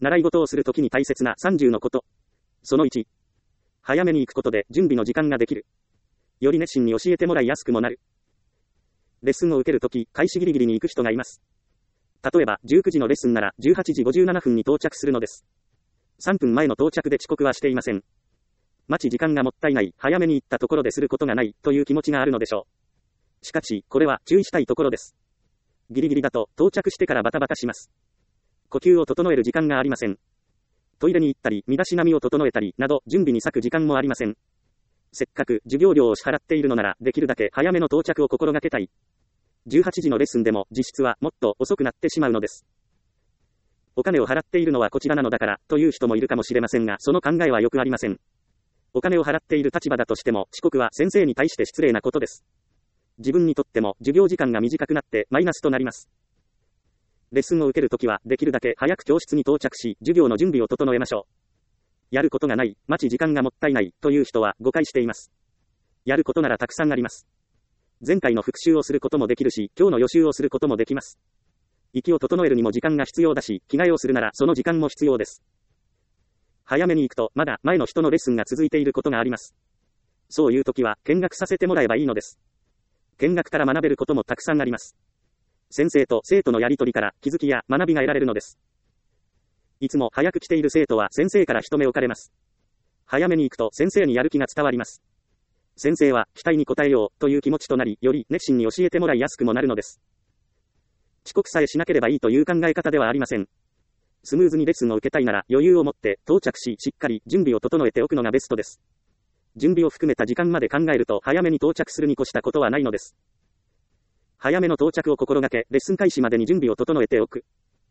習い事をするときに大切な30のこと。その1。早めに行くことで準備の時間ができる。より熱心に教えてもらいやすくもなる。レッスンを受けるとき、開始ギリギリに行く人がいます。例えば、19時のレッスンなら18時57分に到着するのです。3分前の到着で遅刻はしていません。待ち時間がもったいない、早めに行ったところですることがない、という気持ちがあるのでしょう。しかし、これは注意したいところです。ギリギリだと、到着してからバタバタします。呼吸を整える時間がありません。トイレに行ったり、身だしなみを整えたり、など、準備に割く時間もありません。せっかく、授業料を支払っているのなら、できるだけ早めの到着を心がけたい。18時のレッスンでも、実質はもっと遅くなってしまうのです。お金を払っているのはこちらなのだから、という人もいるかもしれませんが、その考えはよくありません。お金を払っている立場だとしても、遅刻は先生に対して失礼なことです。自分にとっても、授業時間が短くなって、マイナスとなります。レッスンを受けるときは、できるだけ早く教室に到着し、授業の準備を整えましょう。やることがない、待ち時間がもったいない、という人は誤解しています。やることならたくさんあります。前回の復習をすることもできるし、今日の予習をすることもできます。息を整えるにも時間が必要だし、着替えをするならその時間も必要です。早めに行くと、まだ前の人のレッスンが続いていることがあります。そういう時は、見学させてもらえばいいのです。見学から学べることもたくさんあります。先生と生徒のやりとりから気づきや学びが得られるのです。いつも早く来ている生徒は先生から一目置かれます。早めに行くと先生にやる気が伝わります。先生は期待に応えようという気持ちとなり、より熱心に教えてもらいやすくもなるのです。遅刻さえしなければいいという考え方ではありません。スムーズにレッスンを受けたいなら余裕を持って到着し、しっかり準備を整えておくのがベストです。準備を含めた時間まで考えると早めに到着するに越したことはないのです。早めの到着を心がけ、レッスン開始までに準備を整えておく。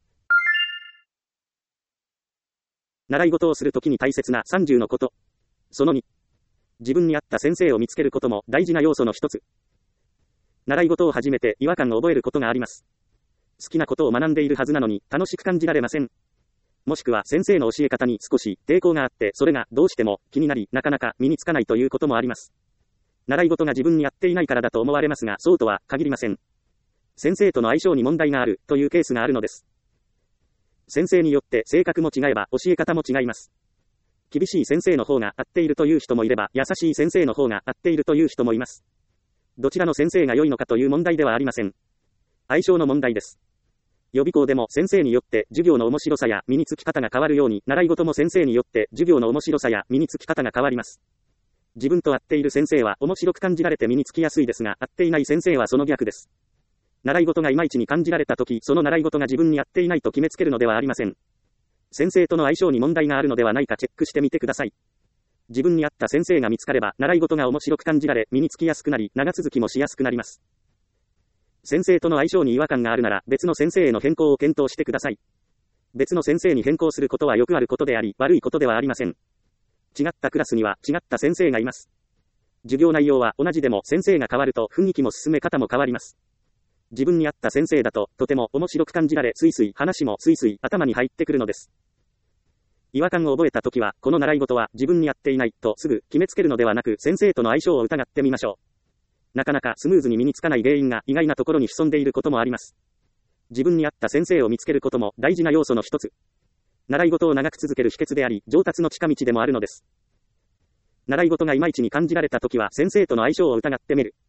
習い事をするときに大切な30のこと。その2。自分に合った先生を見つけることも大事な要素の一つ。習い事を始めて違和感を覚えることがあります。好きなことを学んでいるはずなのに楽しく感じられません。もしくは先生の教え方に少し抵抗があって、それがどうしても気になり、なかなか身につかないということもあります。習い事が自分に合っていないからだと思われますが、そうとは限りません。先生との相性に問題があるというケースがあるのです。先生によって性格も違えば教え方も違います。厳しい先生の方が合っているという人もいれば、優しい先生の方が合っているという人もいます。どちらの先生が良いのかという問題ではありません。相性の問題です。予備校でも先生によって授業の面白さや身につき方が変わるように、習い事も先生によって授業の面白さや身につき方が変わります。自分と合っている先生は面白く感じられて身につきやすいですが、合っていない先生はその逆です。習い事がいまいちに感じられたとき、その習い事が自分に合っていないと決めつけるのではありません。先生との相性に問題があるのではないかチェックしてみてください。自分に合った先生が見つかれば、習い事が面白く感じられ、身につきやすくなり、長続きもしやすくなります。先生との相性に違和感があるなら、別の先生への変更を検討してください。別の先生に変更することはよくあることであり、悪いことではありません。違ったクラスには違った先生がいます。授業内容は同じでも先生が変わると雰囲気も進め方も変わります。自分に合った先生だと、とても面白く感じられ、スイスイ話もスイスイ頭に入ってくるのです。違和感を覚えたときは、この習い事は自分に合っていないとすぐ決めつけるのではなく、先生との相性を疑ってみましょう。なかなかスムーズに身につかない原因が意外なところに潜んでいることもあります。自分に合った先生を見つけることも大事な要素の一つ。習い事を長く続ける秘訣であり、上達の近道でもあるのです。習い事がいまいちに感じられたときは、先生との相性を疑ってみる。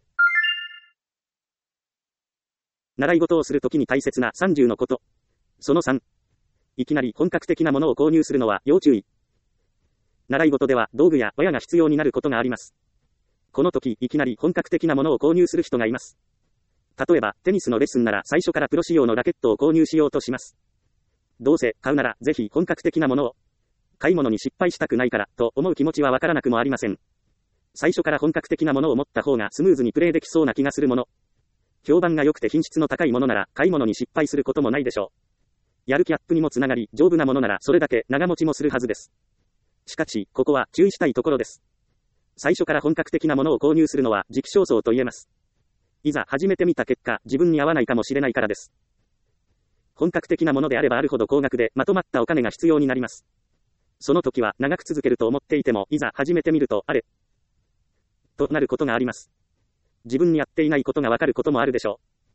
習い事をするときに大切な30のこと。その3。いきなり本格的なものを購入するのは要注意。習い事では道具や親が必要になることがあります。この時、いきなり本格的なものを購入する人がいます。例えば、テニスのレッスンなら最初からプロ仕様のラケットを購入しようとします。どうせ買うならぜひ本格的なものを。買い物に失敗したくないからと思う気持ちはわからなくもありません。最初から本格的なものを持った方がスムーズにプレイできそうな気がするもの。評判が良くて品質の高いものなら買い物に失敗することもないでしょう。やる気アップにもつながり、丈夫なものならそれだけ長持ちもするはずです。しかし、ここは注意したいところです。最初から本格的なものを購入するのは時期尚早と言えます。いざ始めてみた結果、自分に合わないかもしれないからです。本格的なものであればあるほど高額でまとまったお金が必要になります。その時は長く続けると思っていても、いざ始めてみると、あれとなることがあります。自分に合っていないことがわかることもあるでしょう。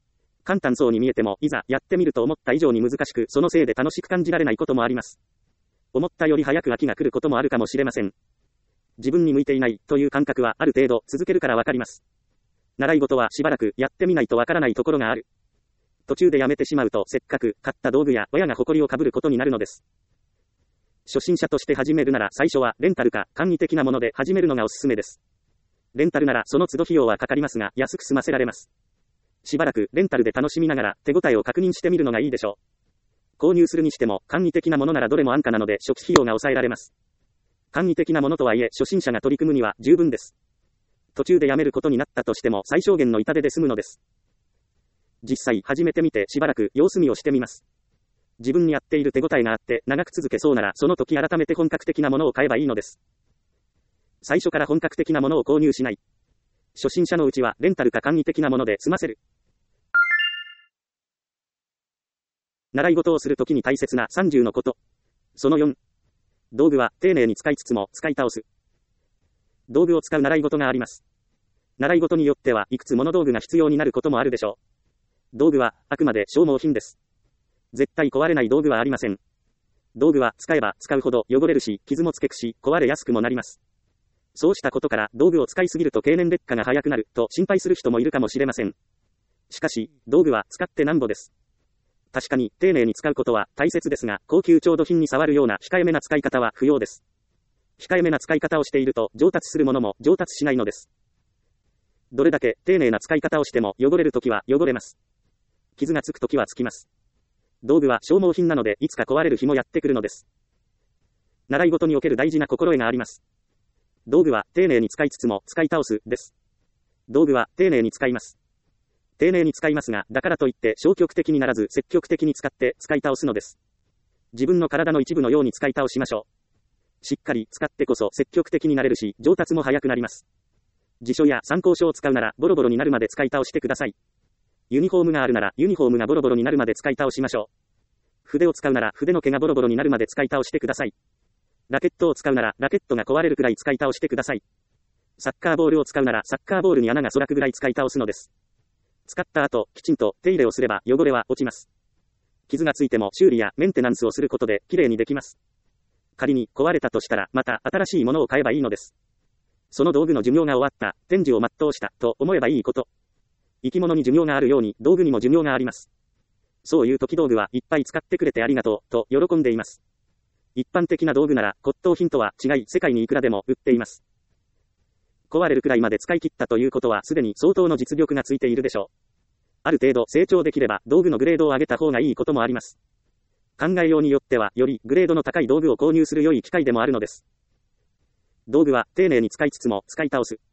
簡単そうに見えても、いざやってみると思った以上に難しく、そのせいで楽しく感じられないこともあります。思ったより早く飽きが来ることもあるかもしれません。自分に向いていないという感覚はある程度続けるからわかります。習い事はしばらくやってみないとわからないところがある。途中でやめてしまうとせっかく買った道具や親が誇りをかぶることになるのです。初心者として始めるなら最初はレンタルか簡易的なもので始めるのがおすすめです。レンタルならその都度費用はかかりますが安く済ませられます。しばらくレンタルで楽しみながら手応えを確認してみるのがいいでしょう。購入するにしても簡易的なものならどれも安価なので初期費用が抑えられます。簡易的なものとはいえ初心者が取り組むには十分です。途中でやめることになったとしても最小限の痛手で済むのです。実際始めてみてしばらく様子見をしてみます。自分に合っている手応えがあって長く続けそうならその時改めて本格的なものを買えばいいのです。最初から本格的なものを購入しない。初心者のうちはレンタルか簡易的なもので済ませる。習い事をするときに大切な30のこと。その4。道具は丁寧に使いつつも使い倒す。道具を使う習い事があります。習い事によってはいくつもの道具が必要になることもあるでしょう。道具はあくまで消耗品です。絶対壊れない道具はありません。道具は使えば使うほど汚れるし、傷もつけくし、壊れやすくもなります。そうしたことから道具を使いすぎると経年劣化が早くなると心配する人もいるかもしれません。しかし、道具は使ってなんぼです。確かに丁寧に使うことは大切ですが、高級調度品に触るような控えめな使い方は不要です。控えめな使い方をしていると上達するものも上達しないのです。どれだけ丁寧な使い方をしても汚れるときは汚れます。傷がつくときはつきます。道具は消耗品なのでいつか壊れる日もやってくるのです。習い事における大事な心得があります。道具は丁寧に使いつつも使い倒すです。道具は丁寧に使います。丁寧に使いますが、だからといって消極的にならず積極的に使って使い倒すのです。自分の体の一部のように使い倒しましょう。しっかり使ってこそ積極的になれるし、上達も早くなります。辞書や参考書を使うならボロボロになるまで使い倒してください。ユニフォームがあるならユニフォームがボロボロになるまで使い倒しましょう。筆を使うなら筆の毛がボロボロになるまで使い倒してください。ラケットを使うならラケットが壊れるくらい使い倒してください。サッカーボールを使うならサッカーボールに穴が開くぐらい使い倒すのです。使った後、きちんと手入れをすれば汚れは落ちます。傷がついても修理やメンテナンスをすることできれいにできます。仮に壊れたとしたらまた新しいものを買えばいいのです。その道具の寿命が終わった、天寿を全うしたと思えばいいこと。生き物に寿命があるように道具にも寿命があります。そういう時道具はいっぱい使ってくれてありがとうと喜んでいます。一般的な道具なら骨董品とは違い世界にいくらでも売っています。壊れるくらいまで使い切ったということはすでに相当の実力がついているでしょう。ある程度成長できれば道具のグレードを上げた方がいいこともあります。考えようによってはよりグレードの高い道具を購入する良い機会でもあるのです。道具は丁寧に使いつつも使い倒す。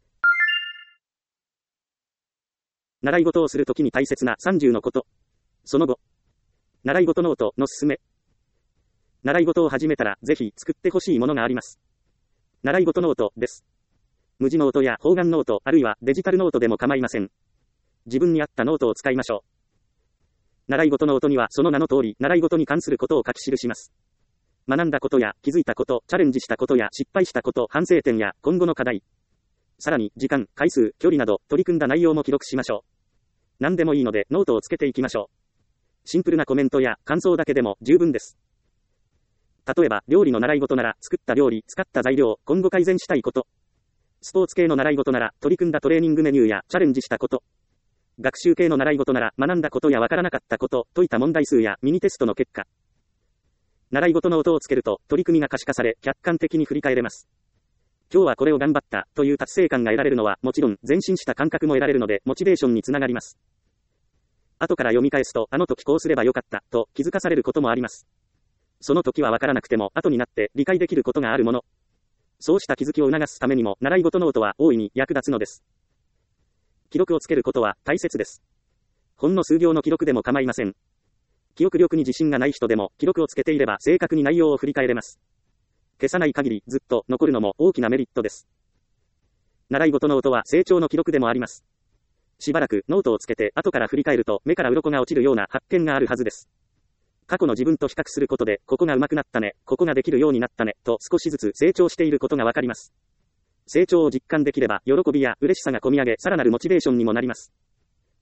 習い事をするときに大切な30のこと。その後、習い事ノートのすすめ。習い事を始めたらぜひ作ってほしいものがあります。習い事ノートです。無地ノートや方眼ノートあるいはデジタルノートでも構いません。自分に合ったノートを使いましょう。習い事ノートにはその名の通り習い事に関することを書き記します。学んだことや気づいたこと、チャレンジしたことや失敗したこと、反省点や今後の課題。さらに時間、回数、距離など取り組んだ内容も記録しましょう。何でもいいのでノートをつけていきましょう。シンプルなコメントや感想だけでも十分です。例えば料理の習い事なら作った料理、使った材料、今後改善したいこと。スポーツ系の習い事なら取り組んだトレーニングメニューやチャレンジしたこと。学習系の習い事なら学んだことやわからなかったこと、解いた問題数やミニテストの結果。習い事の音をつけると取り組みが可視化され客観的に振り返れます。今日はこれを頑張ったという達成感が得られるのはもちろん前進した感覚も得られるのでモチベーションにつながります。後から読み返すとあの時こうすればよかったと気づかされることもあります。その時はわからなくても後になって理解できることがあるもの。そうした気づきを促すためにも習い事ノートは大いに役立つのです。記録をつけることは大切です。ほんの数行の記録でも構いません。記憶力に自信がない人でも記録をつけていれば正確に内容を振り返れます。消さない限りずっと残るのも大きなメリットです。習い事ノートは成長の記録でもあります。しばらくノートをつけて後から振り返ると目から鱗が落ちるような発見があるはずです。過去の自分と比較することでここが上手くなったね、ここができるようになったねと少しずつ成長していることがわかります。成長を実感できれば喜びや嬉しさがこみ上げさらなるモチベーションにもなります。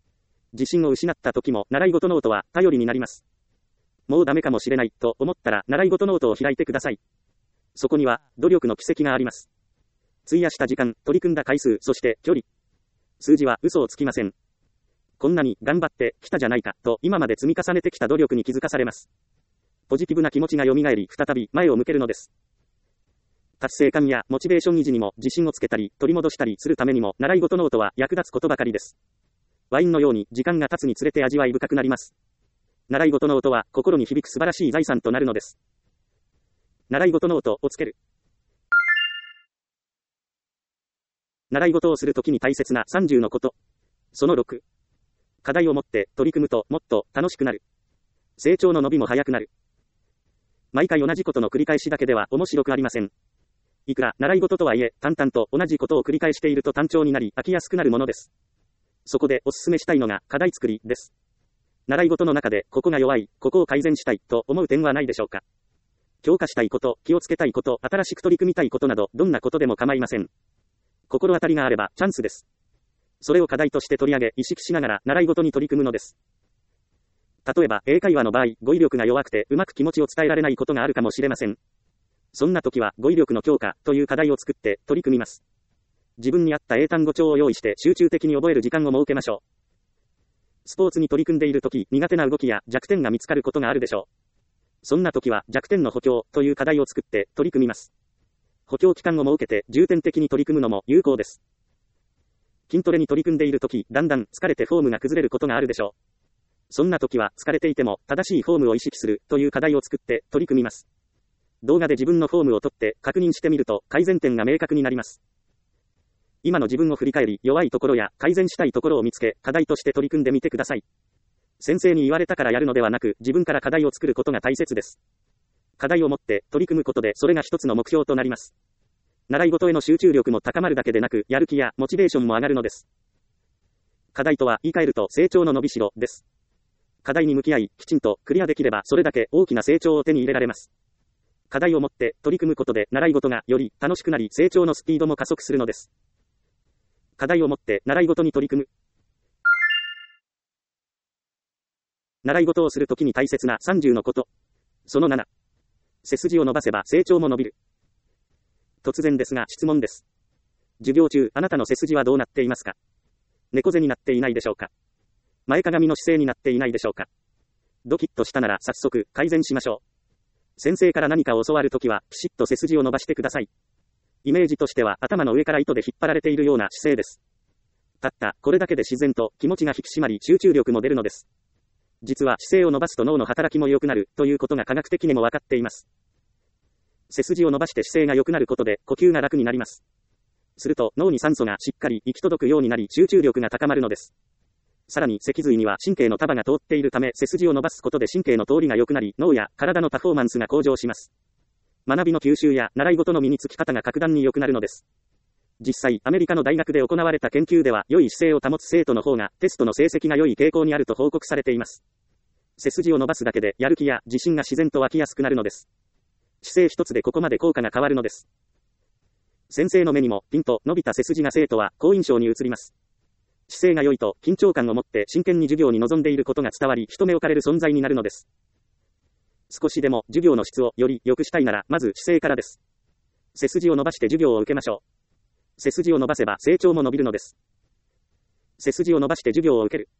自信を失った時も習い事ノートは頼りになります。もうダメかもしれないと思ったら習い事ノートを開いてください。そこには努力の軌跡があります。費やした時間、取り組んだ回数、そして距離。数字は嘘をつきません。こんなに頑張ってきたじゃないかと今まで積み重ねてきた努力に気づかされます。ポジティブな気持ちが蘇り再び前を向けるのです。達成感やモチベーション維持にも自信をつけたり取り戻したりするためにも習い事ノートは役立つことばかりです。ワインのように時間が経つにつれて味わい深くなります。習い事ノートは心に響く素晴らしい財産となるのです。習い事ノートをつける。習い事をするときに大切な30のこと。その6。課題を持って取り組むともっと楽しくなる。成長の伸びも早くなる。毎回同じことの繰り返しだけでは面白くありません。いくら習い事とはいえ、淡々と同じことを繰り返していると単調になり飽きやすくなるものです。そこでお勧めしたいのが課題作りです。習い事の中でここが弱い、ここを改善したいと思う点はないでしょうか。強化したいこと、気をつけたいこと、新しく取り組みたいことなど、どんなことでも構いません。心当たりがあればチャンスです。それを課題として取り上げ、意識しながら習い事に取り組むのです。例えば、英会話の場合、語彙力が弱くてうまく気持ちを伝えられないことがあるかもしれません。そんな時は、語彙力の強化という課題を作って取り組みます。自分に合った英単語帳を用意して集中的に覚える時間を設けましょう。スポーツに取り組んでいる時、苦手な動きや弱点が見つかることがあるでしょう。そんな時は、弱点の補強という課題を作って取り組みます。補強期間を設けて重点的に取り組むのも有効です。筋トレに取り組んでいる時、だんだん疲れてフォームが崩れることがあるでしょう。そんな時は疲れていても正しいフォームを意識するという課題を作って取り組みます。動画で自分のフォームをとって確認してみると改善点が明確になります。今の自分を振り返り、弱いところや改善したいところを見つけ、課題として取り組んでみてください。先生に言われたからやるのではなく、自分から課題を作ることが大切です。課題を持って取り組むことでそれが一つの目標となります。習い事への集中力も高まるだけでなく、やる気やモチベーションも上がるのです。課題とは言い換えると成長の伸びしろです。課題に向き合い、きちんとクリアできればそれだけ大きな成長を手に入れられます。課題を持って取り組むことで習い事がより楽しくなり成長のスピードも加速するのです。課題を持って習い事に取り組む。習い事をするときに大切な30のこと。その7。背筋を伸ばせば成長も伸びる。突然ですが質問です。授業中、あなたの背筋はどうなっていますか？猫背になっていないでしょうか？前かがみの姿勢になっていないでしょうか？ドキッとしたなら早速改善しましょう。先生から何かを教わるときは、ピシッと背筋を伸ばしてください。イメージとしては頭の上から糸で引っ張られているような姿勢です。たったこれだけで自然と気持ちが引き締まり集中力も出るのです。実は姿勢を伸ばすと脳の働きも良くなるということが科学的にも分かっています。背筋を伸ばして姿勢が良くなることで呼吸が楽になります。すると脳に酸素がしっかり行き届くようになり集中力が高まるのです。さらに脊髄には神経の束が通っているため背筋を伸ばすことで神経の通りが良くなり脳や体のパフォーマンスが向上します。学びの吸収や習い事の身につき方が格段に良くなるのです。実際アメリカの大学で行われた研究では良い姿勢を保つ生徒の方がテストの成績が良い傾向にあると報告されています。背筋を伸ばすだけでやる気や自信が自然と湧きやすくなるのです。姿勢一つでここまで効果が変わるのです。先生の目にもピンと伸びた背筋が生徒は好印象に映ります。姿勢が良いと緊張感を持って真剣に授業に臨んでいることが伝わり人目置かれる存在になるのです。少しでも授業の質をより良くしたいならまず姿勢からです。背筋を伸ばして授業を受けましょう。背筋を伸ばせば成長も伸びるのです。背筋を伸ばして授業を受ける。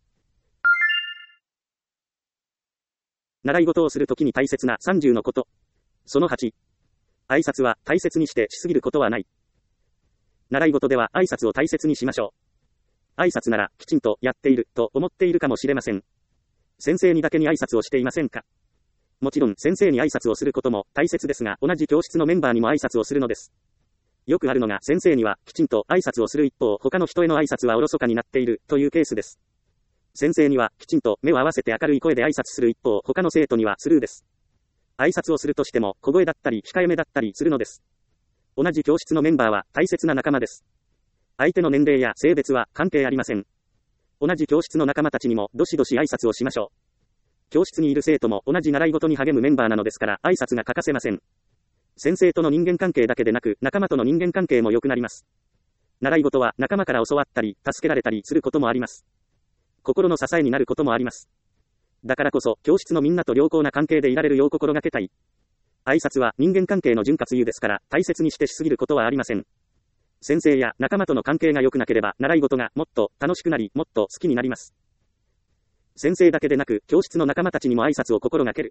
習い事をするときに大切な30のこと。その8。挨拶は大切にしてしすぎることはない。習い事では挨拶を大切にしましょう。挨拶ならきちんとやっていると思っているかもしれません。先生にだけに挨拶をしていませんか？もちろん先生に挨拶をすることも大切ですが、同じ教室のメンバーにも挨拶をするのです。よくあるのが先生にはきちんと挨拶をする一方、他の人への挨拶はおろそかになっているというケースです。先生にはきちんと目を合わせて明るい声で挨拶する一方、他の生徒にはスルーです。挨拶をするとしても小声だったり控えめだったりするのです。同じ教室のメンバーは大切な仲間です。相手の年齢や性別は関係ありません。同じ教室の仲間たちにもどしどし挨拶をしましょう。教室にいる生徒も同じ習い事に励むメンバーなのですから挨拶が欠かせません。先生との人間関係だけでなく仲間との人間関係も良くなります。習い事は仲間から教わったり助けられたりすることもあります。 心の支えになることもあります。だからこそ、教室のみんなと良好な関係でいられるよう心がけたい。挨拶は人間関係の潤滑油ですから、大切にしてしすぎることはありません。先生や仲間との関係が良くなければ、習い事がもっと楽しくなり、もっと好きになります。先生だけでなく、教室の仲間たちにも挨拶を心がける。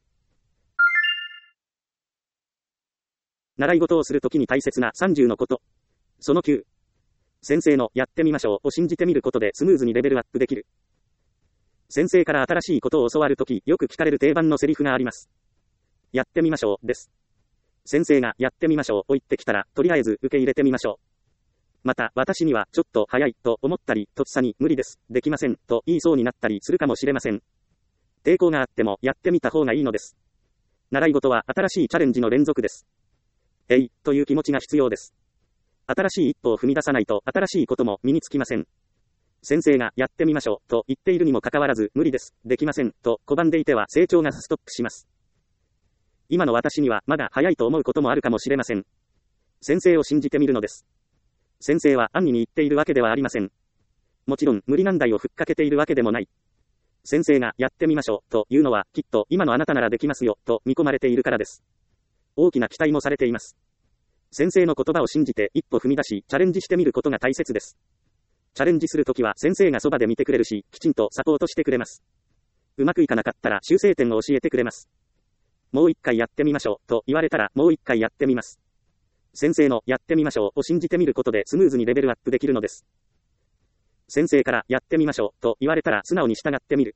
習い事をするときに大切な30のこと。その9。先生のやってみましょうを信じてみることでスムーズにレベルアップできる。先生から新しいことを教わるとき、よく聞かれる定番のセリフがあります。やってみましょうです。先生がやってみましょうを言ってきたら、とりあえず受け入れてみましょう。また、私にはちょっと早いと思ったり、とっさに無理です、できませんと言いそうになったりするかもしれません。抵抗があってもやってみた方がいいのです。習い事は新しいチャレンジの連続です。という気持ちが必要です。新しい一歩を踏み出さないと新しいことも身につきません。先生がやってみましょうと言っているにもかかわらず無理です、できませんと拒んでいては成長がストップします。今の私にはまだ早いと思うこともあるかもしれません。先生を信じてみるのです。先生は安易に言っているわけではありません。もちろん無理難題をふっかけているわけでもない。先生がやってみましょうというのはきっと今のあなたならできますよと見込まれているからです。大きな期待もされています。先生の言葉を信じて一歩踏み出しチャレンジしてみることが大切です。チャレンジするときは先生がそばで見てくれるし、きちんとサポートしてくれます。うまくいかなかったら修正点を教えてくれます。もう一回やってみましょうと言われたらもう一回やってみます。先生のやってみましょうを信じてみることでスムーズにレベルアップできるのです。先生からやってみましょうと言われたら素直に従ってみる。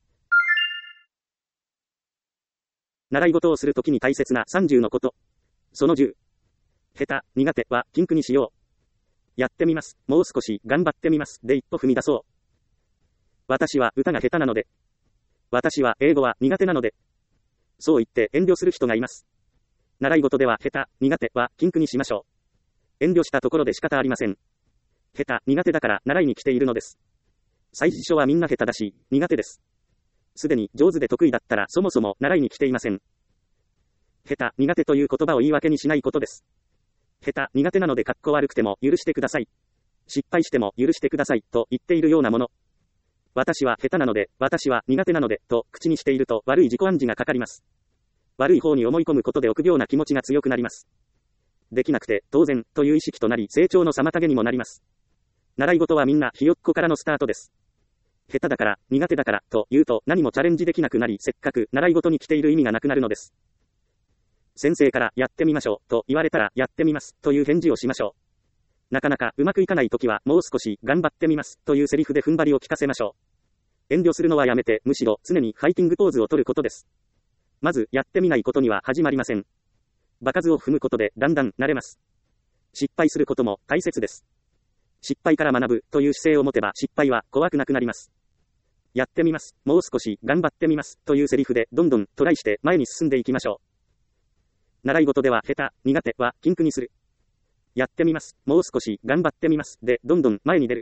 習い事をするときに大切な30のこと。その10。下手、苦手は禁句にしよう。やってみます。もう少し頑張ってみます。で一歩踏み出そう。私は歌が下手なので。私は英語は苦手なので。そう言って遠慮する人がいます。習い事では下手、苦手は禁句にしましょう。遠慮したところで仕方ありません。下手、苦手だから習いに来ているのです。最初はみんな下手だし、苦手です。すでに上手で得意だったらそもそも習いに来ていません。下手、苦手という言葉を言い訳にしないことです。下手、苦手なので格好悪くても許してください。失敗しても許してくださいと言っているようなもの。私は下手なので、私は苦手なのでと口にしていると悪い自己暗示がかかります。悪い方に思い込むことで臆病な気持ちが強くなります。できなくて当然という意識となり成長の妨げにもなります。習い事はみんなひよっこからのスタートです。下手だから、苦手だからと言うと何もチャレンジできなくなりせっかく習い事に来ている意味がなくなるのです。先生からやってみましょうと言われたらやってみますという返事をしましょう。なかなかうまくいかないときはもう少し頑張ってみますというセリフで踏ん張りを聞かせましょう。遠慮するのはやめてむしろ常にファイティングポーズを取ることです。まずやってみないことには始まりません。場数を踏むことでだんだん慣れます。失敗することも大切です。失敗から学ぶという姿勢を持てば失敗は怖くなくなります。やってみます。もう少し頑張ってみますというセリフでどんどんトライして前に進んでいきましょう。習い事では下手、苦手は禁句にする。やってみます。もう少し頑張ってみますでどんどん前に出る。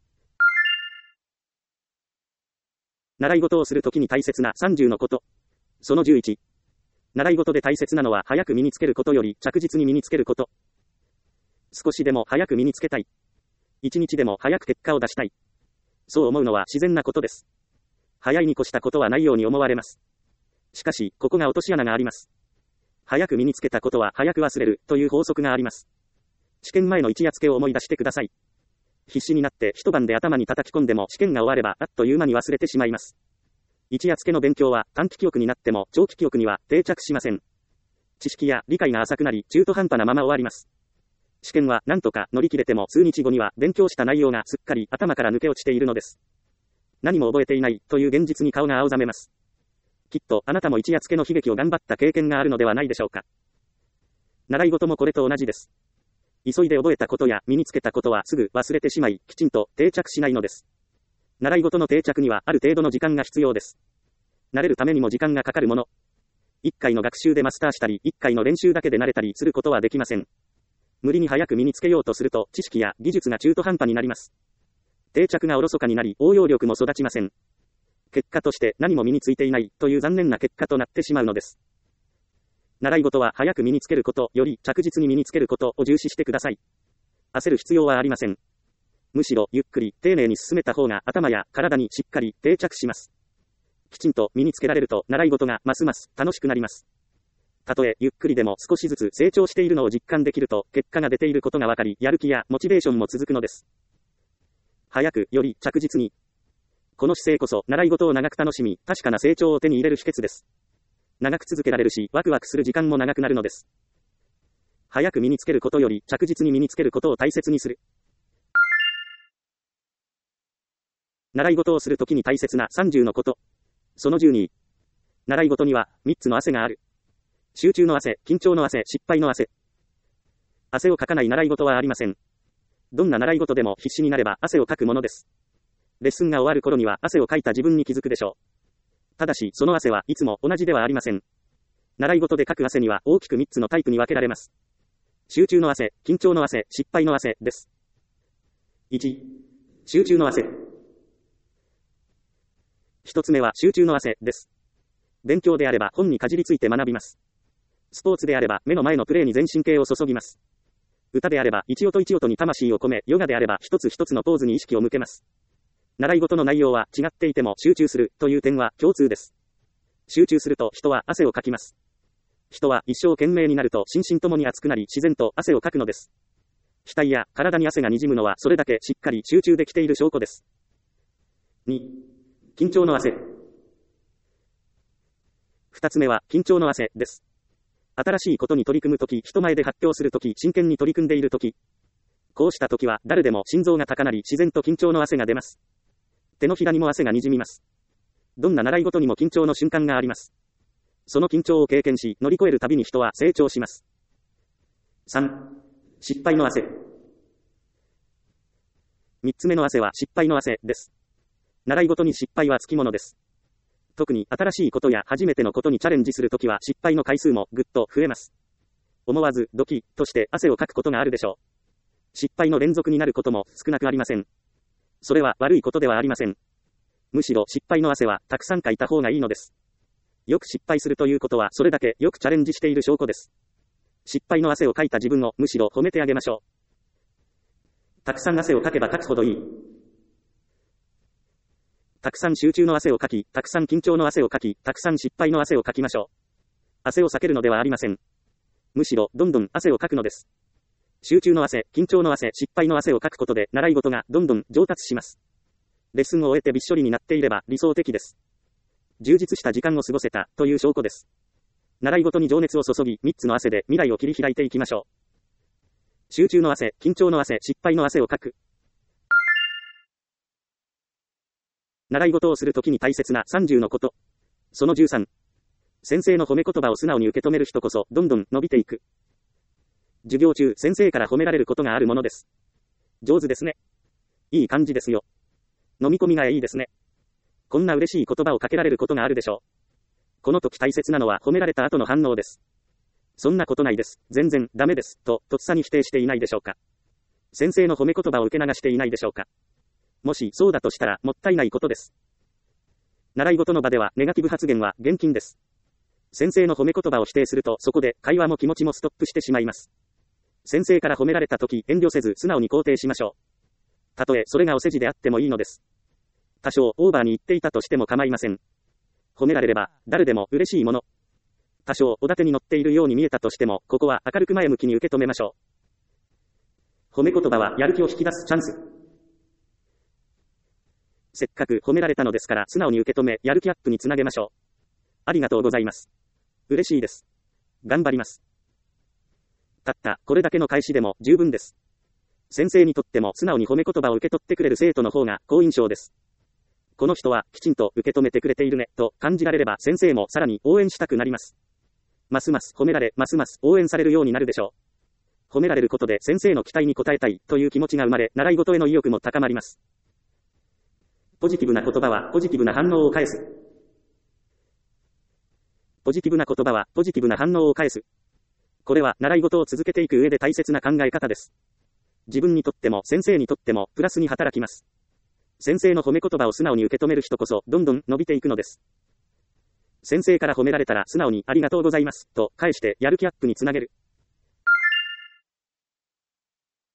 習い事をするときに大切な30のこと。その11。習い事で大切なのは早く身につけることより着実に身につけること。少しでも早く身につけたい。一日でも早く結果を出したい。そう思うのは自然なことです。早いに越したことはないように思われます。しかし、ここが落とし穴があります。早く身につけたことは早く忘れるという法則があります。試験前の一夜漬けを思い出してください。必死になって一晩で頭に叩き込んでも試験が終わればあっという間に忘れてしまいます。一夜漬けの勉強は短期記憶になっても長期記憶には定着しません。知識や理解が浅くなり中途半端なまま終わります。試験は何とか乗り切れても数日後には勉強した内容がすっかり頭から抜け落ちているのです。何も覚えていないという現実に顔が青ざめます。きっとあなたも一夜漬けの悲劇を頑張った経験があるのではないでしょうか。習い事もこれと同じです。急いで覚えたことや身につけたことはすぐ忘れてしまい、きちんと定着しないのです。習い事の定着にはある程度の時間が必要です。慣れるためにも時間がかかるもの。1回の学習でマスターしたり、1回の練習だけで慣れたりすることはできません。無理に早く身につけようとすると、知識や技術が中途半端になります。定着がおろそかになり、応用力も育ちません。結果として何も身についていないという残念な結果となってしまうのです。習い事は早く身につけることより着実に身につけることを重視してください。焦る必要はありません。 むしろゆっくり丁寧に進めた方が頭や体にしっかり定着します。きちんと身につけられると習い事がますます楽しくなります。たとえゆっくりでも少しずつ成長しているのを実感できると結果が出ていることがわかり、やる気やモチベーションも続くのです。早くより着実に。この姿勢こそ習い事を長く楽しみ、確かな成長を手に入れる秘訣です。長く続けられるし、ワクワクする時間も長くなるのです。早く身につけることより着実に身につけることを大切にする。習い事をするときに大切な30のこと。その12。習い事には3つの汗がある。集中の汗、緊張の汗、失敗の汗。汗をかかない習い事はありません。どんな習い事でも必死になれば汗をかくものです。レッスンが終わる頃には汗をかいた自分に気づくでしょう。ただし、その汗はいつも同じではありません。習い事でかく汗には大きく3つのタイプに分けられます。集中の汗、緊張の汗、失敗の汗です。1、集中の汗。一つ目は集中の汗です。勉強であれば本にかじりついて学びます。スポーツであれば目の前のプレーに全神経を注ぎます。歌であれば一音一音に魂を込め、ヨガであれば一つ一つのポーズに意識を向けます。習い事の内容は違っていても集中するという点は共通です。集中すると人は汗をかきます。人は一生懸命になると心身ともに熱くなり自然と汗をかくのです。額や体に汗が滲むのはそれだけしっかり集中できている証拠です。2、緊張の汗。二つ目は緊張の汗です。新しいことに取り組むとき、人前で発表するとき、真剣に取り組んでいるとき。こうしたときは誰でも心臓が高鳴り自然と緊張の汗が出ます。手のひらにも汗が滲みます。どんな習い事にも緊張の瞬間があります。その緊張を経験し、乗り越えるたびに人は成長します。3、失敗の汗。三つ目の汗は失敗の汗です。習い事に失敗はつきものです。特に新しいことや初めてのことにチャレンジするときは失敗の回数もぐっと増えます。思わずドキッとして汗をかくことがあるでしょう。失敗の連続になることも少なくありません。それは悪いことではありません。むしろ失敗の汗はたくさんかいた方がいいのです。よく失敗するということはそれだけよくチャレンジしている証拠です。失敗の汗をかいた自分をむしろ褒めてあげましょう。たくさん汗をかけばかくほどいい。たくさん集中の汗をかき、たくさん緊張の汗をかき、たくさん失敗の汗をかきましょう。汗を避けるのではありません。むしろどんどん汗をかくのです。集中の汗、緊張の汗、失敗の汗をかくことで習い事がどんどん上達します。レッスンを終えてびっしょりになっていれば理想的です。充実した時間を過ごせたという証拠です。習い事に情熱を注ぎ、3つの汗で未来を切り開いていきましょう。集中の汗、緊張の汗、失敗の汗をかく。習い事をするときに大切な30のこと。その13。先生の褒め言葉を素直に受け止める人こそどんどん伸びていく。授業中、先生から褒められることがあるものです。上手ですね。いい感じですよ。飲み込みがいいですね。こんな嬉しい言葉をかけられることがあるでしょう。この時大切なのは褒められた後の反応です。そんなことないです。全然ダメです。と、とっさに否定していないでしょうか。先生の褒め言葉を受け流していないでしょうか。もしそうだとしたらもったいないことです。習い事の場ではネガティブ発言は厳禁です。先生の褒め言葉を否定するとそこで会話も気持ちもストップしてしまいます。先生から褒められたとき遠慮せず素直に肯定しましょう。たとえそれがお世辞であってもいいのです。多少オーバーに言っていたとしても構いません。褒められれば誰でも嬉しいもの。多少おだてに乗っているように見えたとしてもここは明るく前向きに受け止めましょう。褒め言葉はやる気を引き出すチャンス。せっかく褒められたのですから素直に受け止め、やる気アップにつなげましょう。ありがとうございます。嬉しいです。頑張ります。たったこれだけの返しでも十分です。先生にとっても素直に褒め言葉を受け取ってくれる生徒の方が好印象です。この人はきちんと受け止めてくれているね、と感じられれば先生もさらに応援したくなります。ますます褒められ、ますます応援されるようになるでしょう。褒められることで先生の期待に応えたいという気持ちが生まれ、習い事への意欲も高まります。ポジティブな言葉はポジティブな反応を返す。ポジティブな言葉はポジティブな反応を返す。これは習い事を続けていく上で大切な考え方です。自分にとっても先生にとってもプラスに働きます。先生の褒め言葉を素直に受け止める人こそどんどん伸びていくのです。先生から褒められたら素直にありがとうございますと返してやる気アップにつなげる。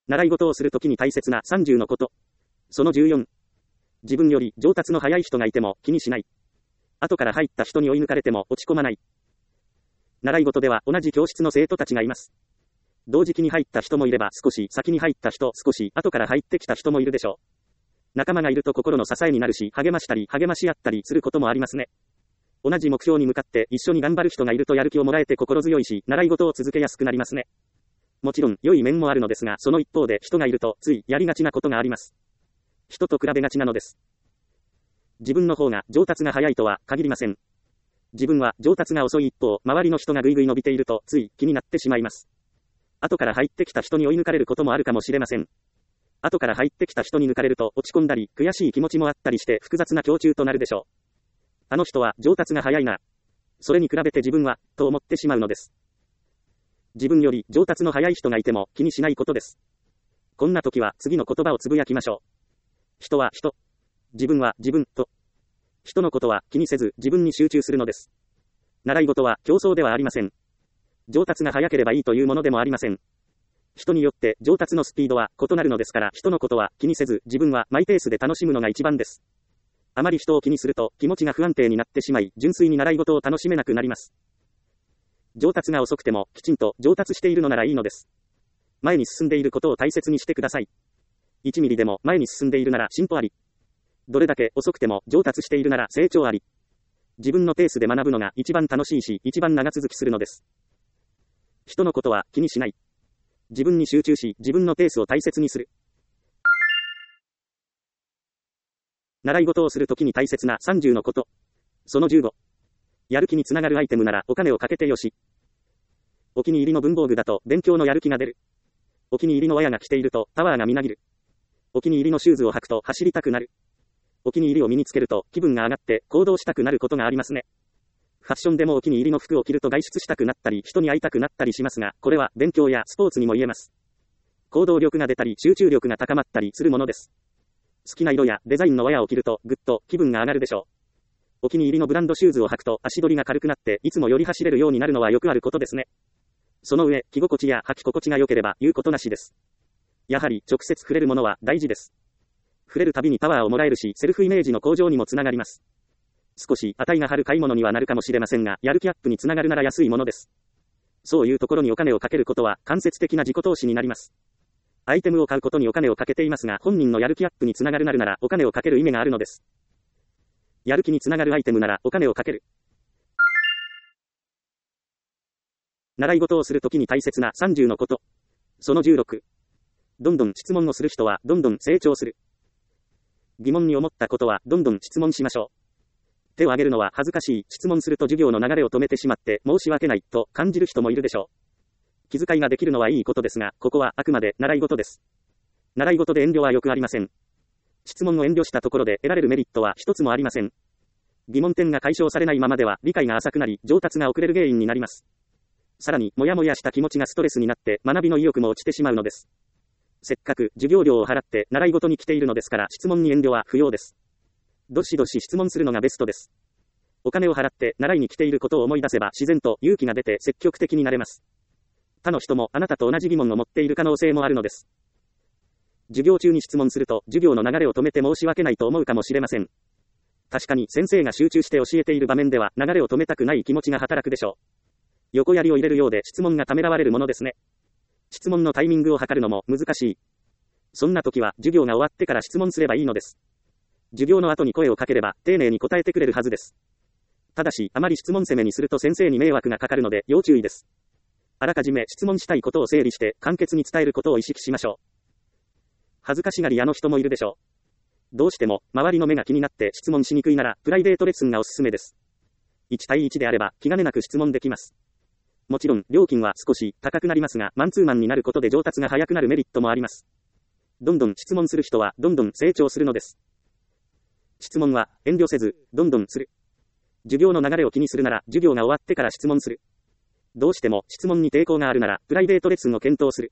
習い事をするときに大切な30のこと。その14。自分より上達の早い人がいても気にしない。後から入った人に追い抜かれても落ち込まない。習い事では同じ教室の生徒たちがいます。同時期に入った人もいれば少し先に入った人、少し後から入ってきた人もいるでしょう。仲間がいると心の支えになるし、励ましたり励まし合ったりすることもありますね。同じ目標に向かって一緒に頑張る人がいるとやる気をもらえて心強いし、習い事を続けやすくなりますね。もちろん良い面もあるのですが、その一方で人がいるとついやりがちなことがあります。人と比べがちなのです。自分の方が上達が早いとは限りません。自分は上達が遅い一方、周りの人がぐいぐい伸びているとつい気になってしまいます。後から入ってきた人に追い抜かれることもあるかもしれません。後から入ってきた人に抜かれると落ち込んだり、悔しい気持ちもあったりして複雑な胸中となるでしょう。あの人は上達が早いな。それに比べて自分は、と思ってしまうのです。自分より上達の早い人がいても気にしないことです。こんな時は次の言葉をつぶやきましょう。人は人。自分は自分と。人のことは気にせず自分に集中するのです。習い事は競争ではありません。上達が早ければいいというものでもありません。人によって上達のスピードは異なるのですから、人のことは気にせず自分はマイペースで楽しむのが一番です。あまり人を気にすると気持ちが不安定になってしまい、純粋に習い事を楽しめなくなります。上達が遅くてもきちんと上達しているのならいいのです。前に進んでいることを大切にしてください。1ミリでも前に進んでいるなら進歩あり。どれだけ遅くても上達しているなら成長あり。自分のペースで学ぶのが一番楽しいし、一番長続きするのです。人のことは気にしない。自分に集中し、自分のペースを大切にする。習い事をするときに大切な30のこと。その15。やる気につながるアイテムならお金をかけてよし。お気に入りの文房具だと勉強のやる気が出る。お気に入りのワヤが着ているとパワーがみなぎる。お気に入りのシューズを履くと走りたくなる。お気に入りを身につけると気分が上がって行動したくなることがありますね。ファッションでもお気に入りの服を着ると外出したくなったり人に会いたくなったりしますが、これは勉強やスポーツにも言えます。行動力が出たり集中力が高まったりするものです。好きな色やデザインのワヤを着るとぐっと気分が上がるでしょう。お気に入りのブランドシューズを履くと足取りが軽くなっていつもより走れるようになるのはよくあることですね。その上、着心地や履き心地が良ければ言うことなしです。やはり直接触れるものは大事です。触れるたびにパワーをもらえるし、セルフイメージの向上にもつながります。少し値が張る買い物にはなるかもしれませんが、やる気アップにつながるなら安いものです。そういうところにお金をかけることは間接的な自己投資になります。アイテムを買うことにお金をかけていますが、本人のやる気アップにつながるならお金をかける意味があるのです。やる気につながるアイテムならお金をかける。習い事をするときに大切な30のこと。その16。どんどん質問をする人はどんどん成長する。疑問に思ったことはどんどん質問しましょう。手を挙げるのは恥ずかしい。質問すると授業の流れを止めてしまって申し訳ないと感じる人もいるでしょう。気遣いができるのはいいことですが、ここはあくまで習い事です。習い事で遠慮はよくありません。質問を遠慮したところで得られるメリットは一つもありません。疑問点が解消されないままでは理解が浅くなり、上達が遅れる原因になります。さらに、もやもやした気持ちがストレスになって学びの意欲も落ちてしまうのです。せっかく授業料を払って習い事に来ているのですから、質問に遠慮は不要です。どしどし質問するのがベストです。お金を払って習いに来ていることを思い出せば自然と勇気が出て積極的になれます。他の人もあなたと同じ疑問を持っている可能性もあるのです。授業中に質問すると授業の流れを止めて申し訳ないと思うかもしれません。確かに先生が集中して教えている場面では流れを止めたくない気持ちが働くでしょう。横やりを入れるようで質問がためらわれるものですね。質問のタイミングを測るのも難しい。そんな時は授業が終わってから質問すればいいのです。授業の後に声をかければ丁寧に答えてくれるはずです。ただし、あまり質問攻めにすると先生に迷惑がかかるので要注意です。あらかじめ質問したいことを整理して簡潔に伝えることを意識しましょう。恥ずかしがり屋の人もいるでしょう。どうしても周りの目が気になって質問しにくいならプライベートレッスンがおすすめです。1対1であれば気兼ねなく質問できます。もちろん料金は少し高くなりますが、マンツーマンになることで上達が早くなるメリットもあります。どんどん質問する人はどんどん成長するのです。質問は遠慮せずどんどんする。授業の流れを気にするなら授業が終わってから質問する。どうしても質問に抵抗があるならプライベートレッスンを検討する。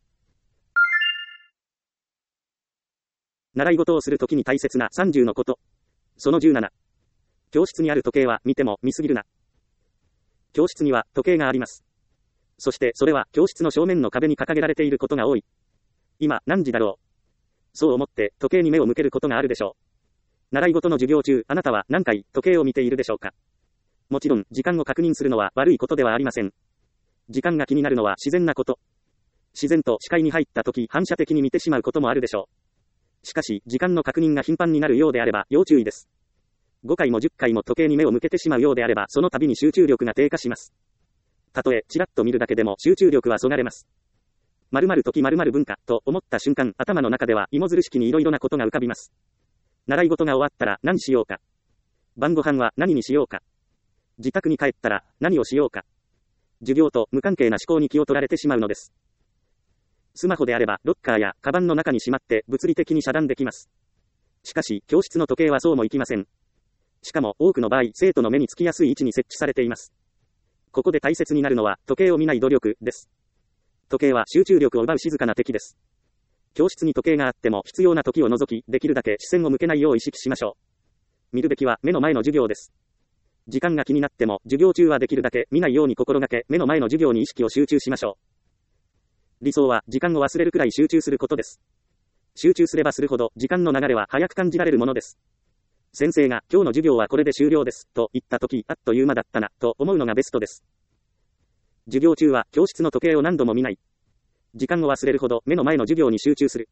習い事をするときに大切な30のこと。その17。教室にある時計は見ても見すぎるな。教室には時計があります。そしてそれは教室の正面の壁に掲げられていることが多い。 今、何時だろう。そう思って、時計に目を向けることがあるでしょう。習い事の授業中、あなたは何回、時計を見ているでしょうか。もちろん、時間を確認するのは悪いことではありません。時間が気になるのは自然なこと。自然と視界に入った時、反射的に見てしまうこともあるでしょう。しかし、時間の確認が頻繁になるようであれば、要注意です。5回も10回も時計に目を向けてしまうようであれば、その度に集中力が低下します。たとえ、ちらっと見るだけでも集中力はそがれます。〇〇時〇〇文化と思った瞬間、頭の中では芋づる式にいろいろなことが浮かびます。習い事が終わったら何しようか。晩ご飯は何にしようか。自宅に帰ったら何をしようか。授業と無関係な思考に気を取られてしまうのです。スマホであればロッカーやカバンの中にしまって物理的に遮断できます。しかし、教室の時計はそうもいきません。しかも多くの場合、生徒の目につきやすい位置に設置されています。ここで大切になるのは時計を見ない努力です。時計は集中力を奪う静かな敵です。教室に時計があっても必要な時を除き、できるだけ視線を向けないよう意識しましょう。見るべきは目の前の授業です。時間が気になっても、授業中はできるだけ見ないように心がけ、目の前の授業に意識を集中しましょう。理想は時間を忘れるくらい集中することです。集中すればするほど時間の流れは早く感じられるものです。先生が今日の授業はこれで終了ですと言った時、あっという間だったなと思うのがベストです。授業中は教室の時計を何度も見ない。時間を忘れるほど目の前の授業に集中する。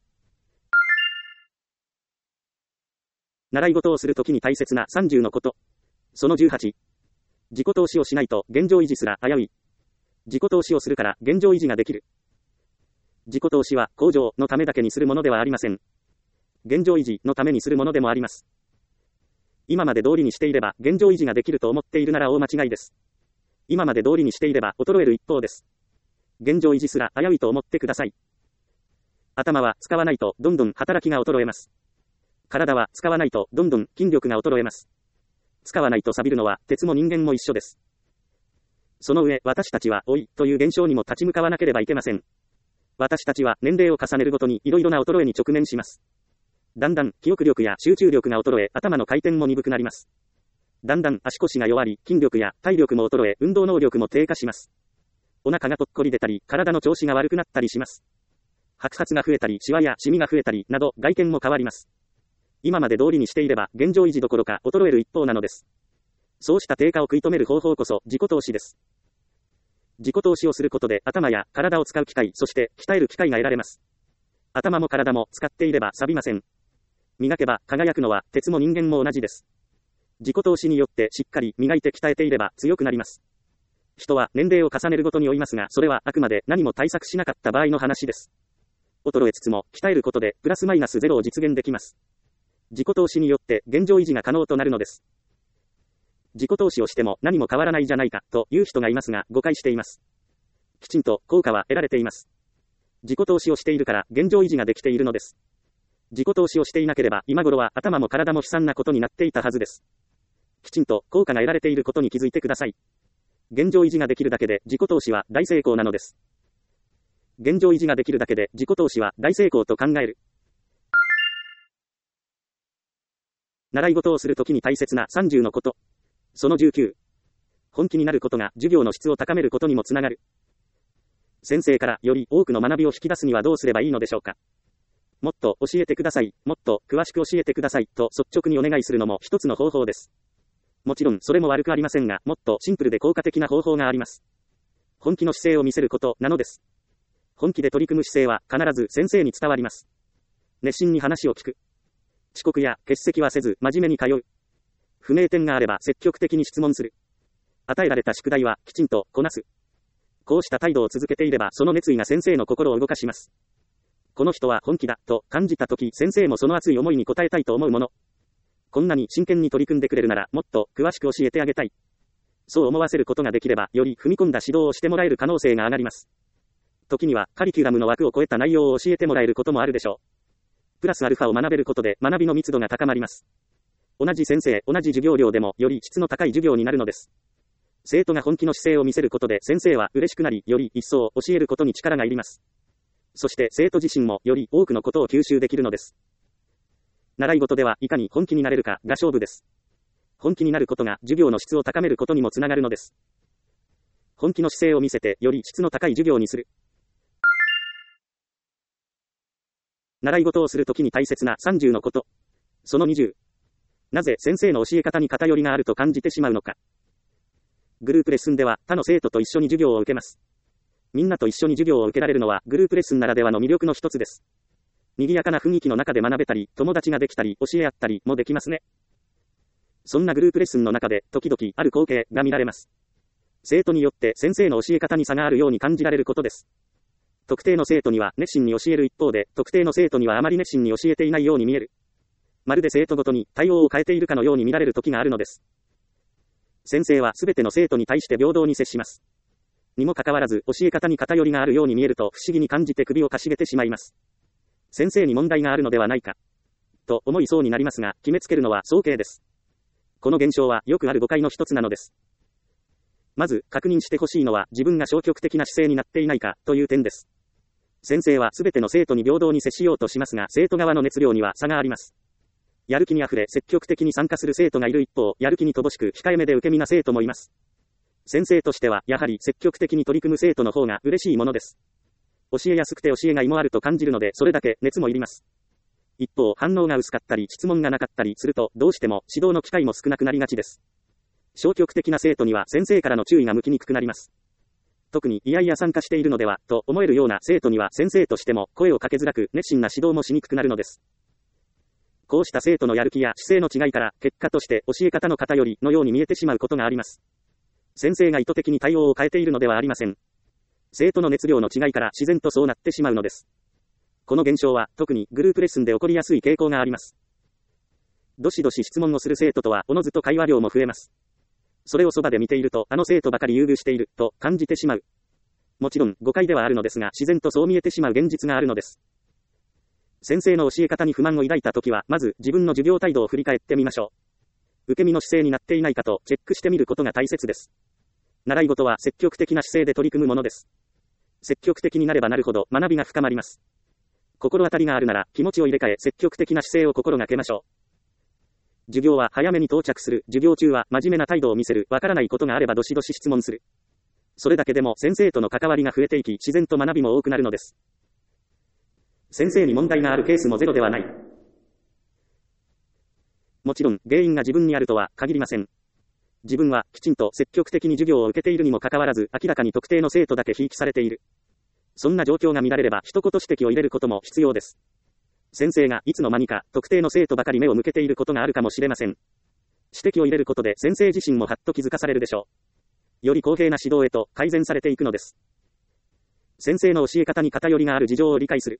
習い事をするときに大切な30のこと。その18。自己投資をしないと現状維持すら危うい。自己投資をするから現状維持ができる。自己投資は向上のためだけにするものではありません。現状維持のためにするものでもあります。今まで通りにしていれば現状維持ができると思っているなら大間違いです。今まで通りにしていれば衰える一方です。現状維持すら危ういと思ってください。頭は使わないとどんどん働きが衰えます。体は使わないとどんどん筋力が衰えます。使わないと錆びるのは鉄も人間も一緒です。その上、私たちは老いという現象にも立ち向かわなければいけません。私たちは年齢を重ねるごとにいろいろな衰えに直面します。だんだん記憶力や集中力が衰え、頭の回転も鈍くなります。だんだん足腰が弱り、筋力や体力も衰え、運動能力も低下します。お腹がぽっこり出たり、体の調子が悪くなったりします。白髪が増えたり、シワやシミが増えたり、など外見も変わります。今まで通りにしていれば、現状維持どころか衰える一方なのです。そうした低下を食い止める方法こそ自己投資です。自己投資をすることで頭や体を使う機会、そして鍛える機会が得られます。頭も体も使っていれば錆びません。磨けば輝くのは鉄も人間も同じです。自己投資によってしっかり磨いて鍛えていれば強くなります。人は年齢を重ねるごとに老いますが、それはあくまで何も対策しなかった場合の話です。衰えつつも鍛えることでプラスマイナスゼロを実現できます。自己投資によって現状維持が可能となるのです。自己投資をしても何も変わらないじゃないかという人がいますが、誤解しています。きちんと効果は得られています。自己投資をしているから現状維持ができているのです。自己投資をしていなければ今頃は頭も体も悲惨なことになっていたはずです。きちんと効果が得られていることに気づいてください。現状維持ができるだけで自己投資は大成功なのです。現状維持ができるだけで自己投資は大成功と考える。習い事をするときに大切な30のこと。その19。本気になることが授業の質を高めることにもつながる。先生からより多くの学びを引き出すにはどうすればいいのでしょうか。もっと教えてください、もっと詳しく教えてくださいと率直にお願いするのも一つの方法です。もちろんそれも悪くありませんが、もっとシンプルで効果的な方法があります。本気の姿勢を見せることなのです。本気で取り組む姿勢は必ず先生に伝わります。熱心に話を聞く。遅刻や欠席はせず真面目に通う。不明点があれば積極的に質問する。与えられた宿題はきちんとこなす。こうした態度を続けていればその熱意が先生の心を動かします。この人は本気だと感じたとき、先生もその熱い思いに応えたいと思うもの。こんなに真剣に取り組んでくれるならもっと詳しく教えてあげたい。そう思わせることができればより踏み込んだ指導をしてもらえる可能性が上がります。時にはカリキュラムの枠を超えた内容を教えてもらえることもあるでしょう。プラスアルファを学べることで学びの密度が高まります。同じ先生、同じ授業料でもより質の高い授業になるのです。生徒が本気の姿勢を見せることで先生は嬉しくなり、より一層教えることに力がいります。そして生徒自身もより多くのことを吸収できるのです。習い事ではいかに本気になれるかが勝負です。本気になることが授業の質を高めることにもつながるのです。本気の姿勢を見せてより質の高い授業にする。 習い事をするときに大切な30のこと。その20。なぜ先生の教え方に偏りがあると感じてしまうのか。グループレッスンでは他の生徒と一緒に授業を受けます。みんなと一緒に授業を受けられるのはグループレッスンならではの魅力の一つです。賑やかな雰囲気の中で学べたり、友達ができたり、教え合ったりもできますね。そんなグループレッスンの中で時々ある光景が見られます。生徒によって先生の教え方に差があるように感じられることです。特定の生徒には熱心に教える一方で、特定の生徒にはあまり熱心に教えていないように見える。まるで生徒ごとに対応を変えているかのように見られる時があるのです。先生はすべての生徒に対して平等に接します。にもかかわらず教え方に偏りがあるように見えると不思議に感じて首をかしげてしまいます。先生に問題があるのではないか、と思いそうになりますが、決めつけるのは早計です。この現象はよくある誤解の一つなのです。まず、確認してほしいのは自分が消極的な姿勢になっていないか、という点です。先生はすべての生徒に平等に接しようとしますが、生徒側の熱量には差があります。やる気にあふれ積極的に参加する生徒がいる一方、やる気に乏しく控えめで受け身な生徒もいます。先生としては、やはり積極的に取り組む生徒の方が嬉しいものです。教えやすくて教えがいもあると感じるので、それだけ熱もいります。一方、反応が薄かったり、質問がなかったりすると、どうしても指導の機会も少なくなりがちです。消極的な生徒には先生からの注意が向きにくくなります。特に、いやいや参加しているのでは、と思えるような生徒には先生としても声をかけづらく、熱心な指導もしにくくなるのです。こうした生徒のやる気や姿勢の違いから、結果として教え方の偏りのように見えてしまうことがあります。先生が意図的に対応を変えているのではありません。生徒の熱量の違いから自然とそうなってしまうのです。この現象は、特にグループレッスンで起こりやすい傾向があります。どしどし質問をする生徒とは、おのずと会話量も増えます。それをそばで見ていると、あの生徒ばかり優遇している、と感じてしまう。もちろん、誤解ではあるのですが、自然とそう見えてしまう現実があるのです。先生の教え方に不満を抱いたときは、まず自分の授業態度を振り返ってみましょう。受け身の姿勢になっていないかとチェックしてみることが大切です。習い事は積極的な姿勢で取り組むものです。積極的になればなるほど学びが深まります。心当たりがあるなら気持ちを入れ替え積極的な姿勢を心がけましょう。授業は早めに到着する。授業中は真面目な態度を見せる。わからないことがあればどしどし質問する。それだけでも先生との関わりが増えていき、自然と学びも多くなるのです。先生に問題があるケースもゼロではない。もちろん、原因が自分にあるとは限りません。自分はきちんと積極的に授業を受けているにもかかわらず、明らかに特定の生徒だけひいきされている。そんな状況が見られれば、一言指摘を入れることも必要です。先生がいつの間にか特定の生徒ばかり目を向けていることがあるかもしれません。指摘を入れることで先生自身もはっと気づかされるでしょう。より公平な指導へと改善されていくのです。先生の教え方に偏りがある事情を理解する。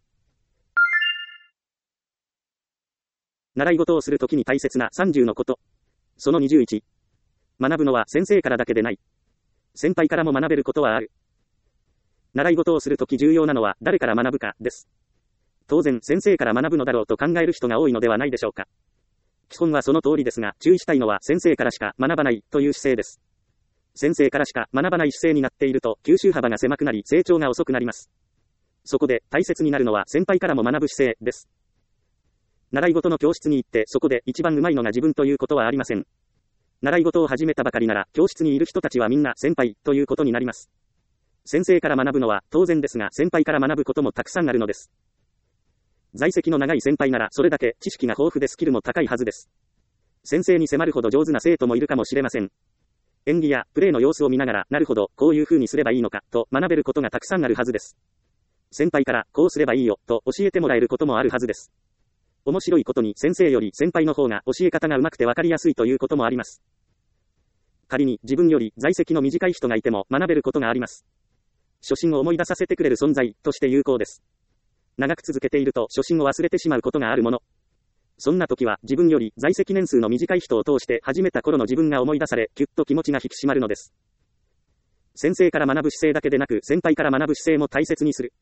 習い事をするときに大切な30のこと。その21。学ぶのは先生からだけでない。先輩からも学べることはある。習い事をするとき重要なのは誰から学ぶかです。当然先生から学ぶのだろうと考える人が多いのではないでしょうか。基本はその通りですが、注意したいのは先生からしか学ばないという姿勢です。先生からしか学ばない姿勢になっていると吸収幅が狭くなり成長が遅くなります。そこで大切になるのは先輩からも学ぶ姿勢です。習い事の教室に行ってそこで一番上手いのが自分ということはありません。習い事を始めたばかりなら教室にいる人たちはみんな先輩ということになります。先生から学ぶのは当然ですが、先輩から学ぶこともたくさんあるのです。在籍の長い先輩ならそれだけ知識が豊富でスキルも高いはずです。先生に迫るほど上手な生徒もいるかもしれません。演技やプレーの様子を見ながら、なるほどこういう風にすればいいのかと学べることがたくさんあるはずです。先輩からこうすればいいよと教えてもらえることもあるはずです。面白いことに先生より先輩の方が教え方が上手くて分かりやすいということもあります。仮に自分より在籍の短い人がいても学べることがあります。初心を思い出させてくれる存在として有効です。長く続けていると初心を忘れてしまうことがあるもの。そんな時は自分より在籍年数の短い人を通して始めた頃の自分が思い出され、ぎゅっと気持ちが引き締まるのです。先生から学ぶ姿勢だけでなく、先輩から学ぶ姿勢も大切にする。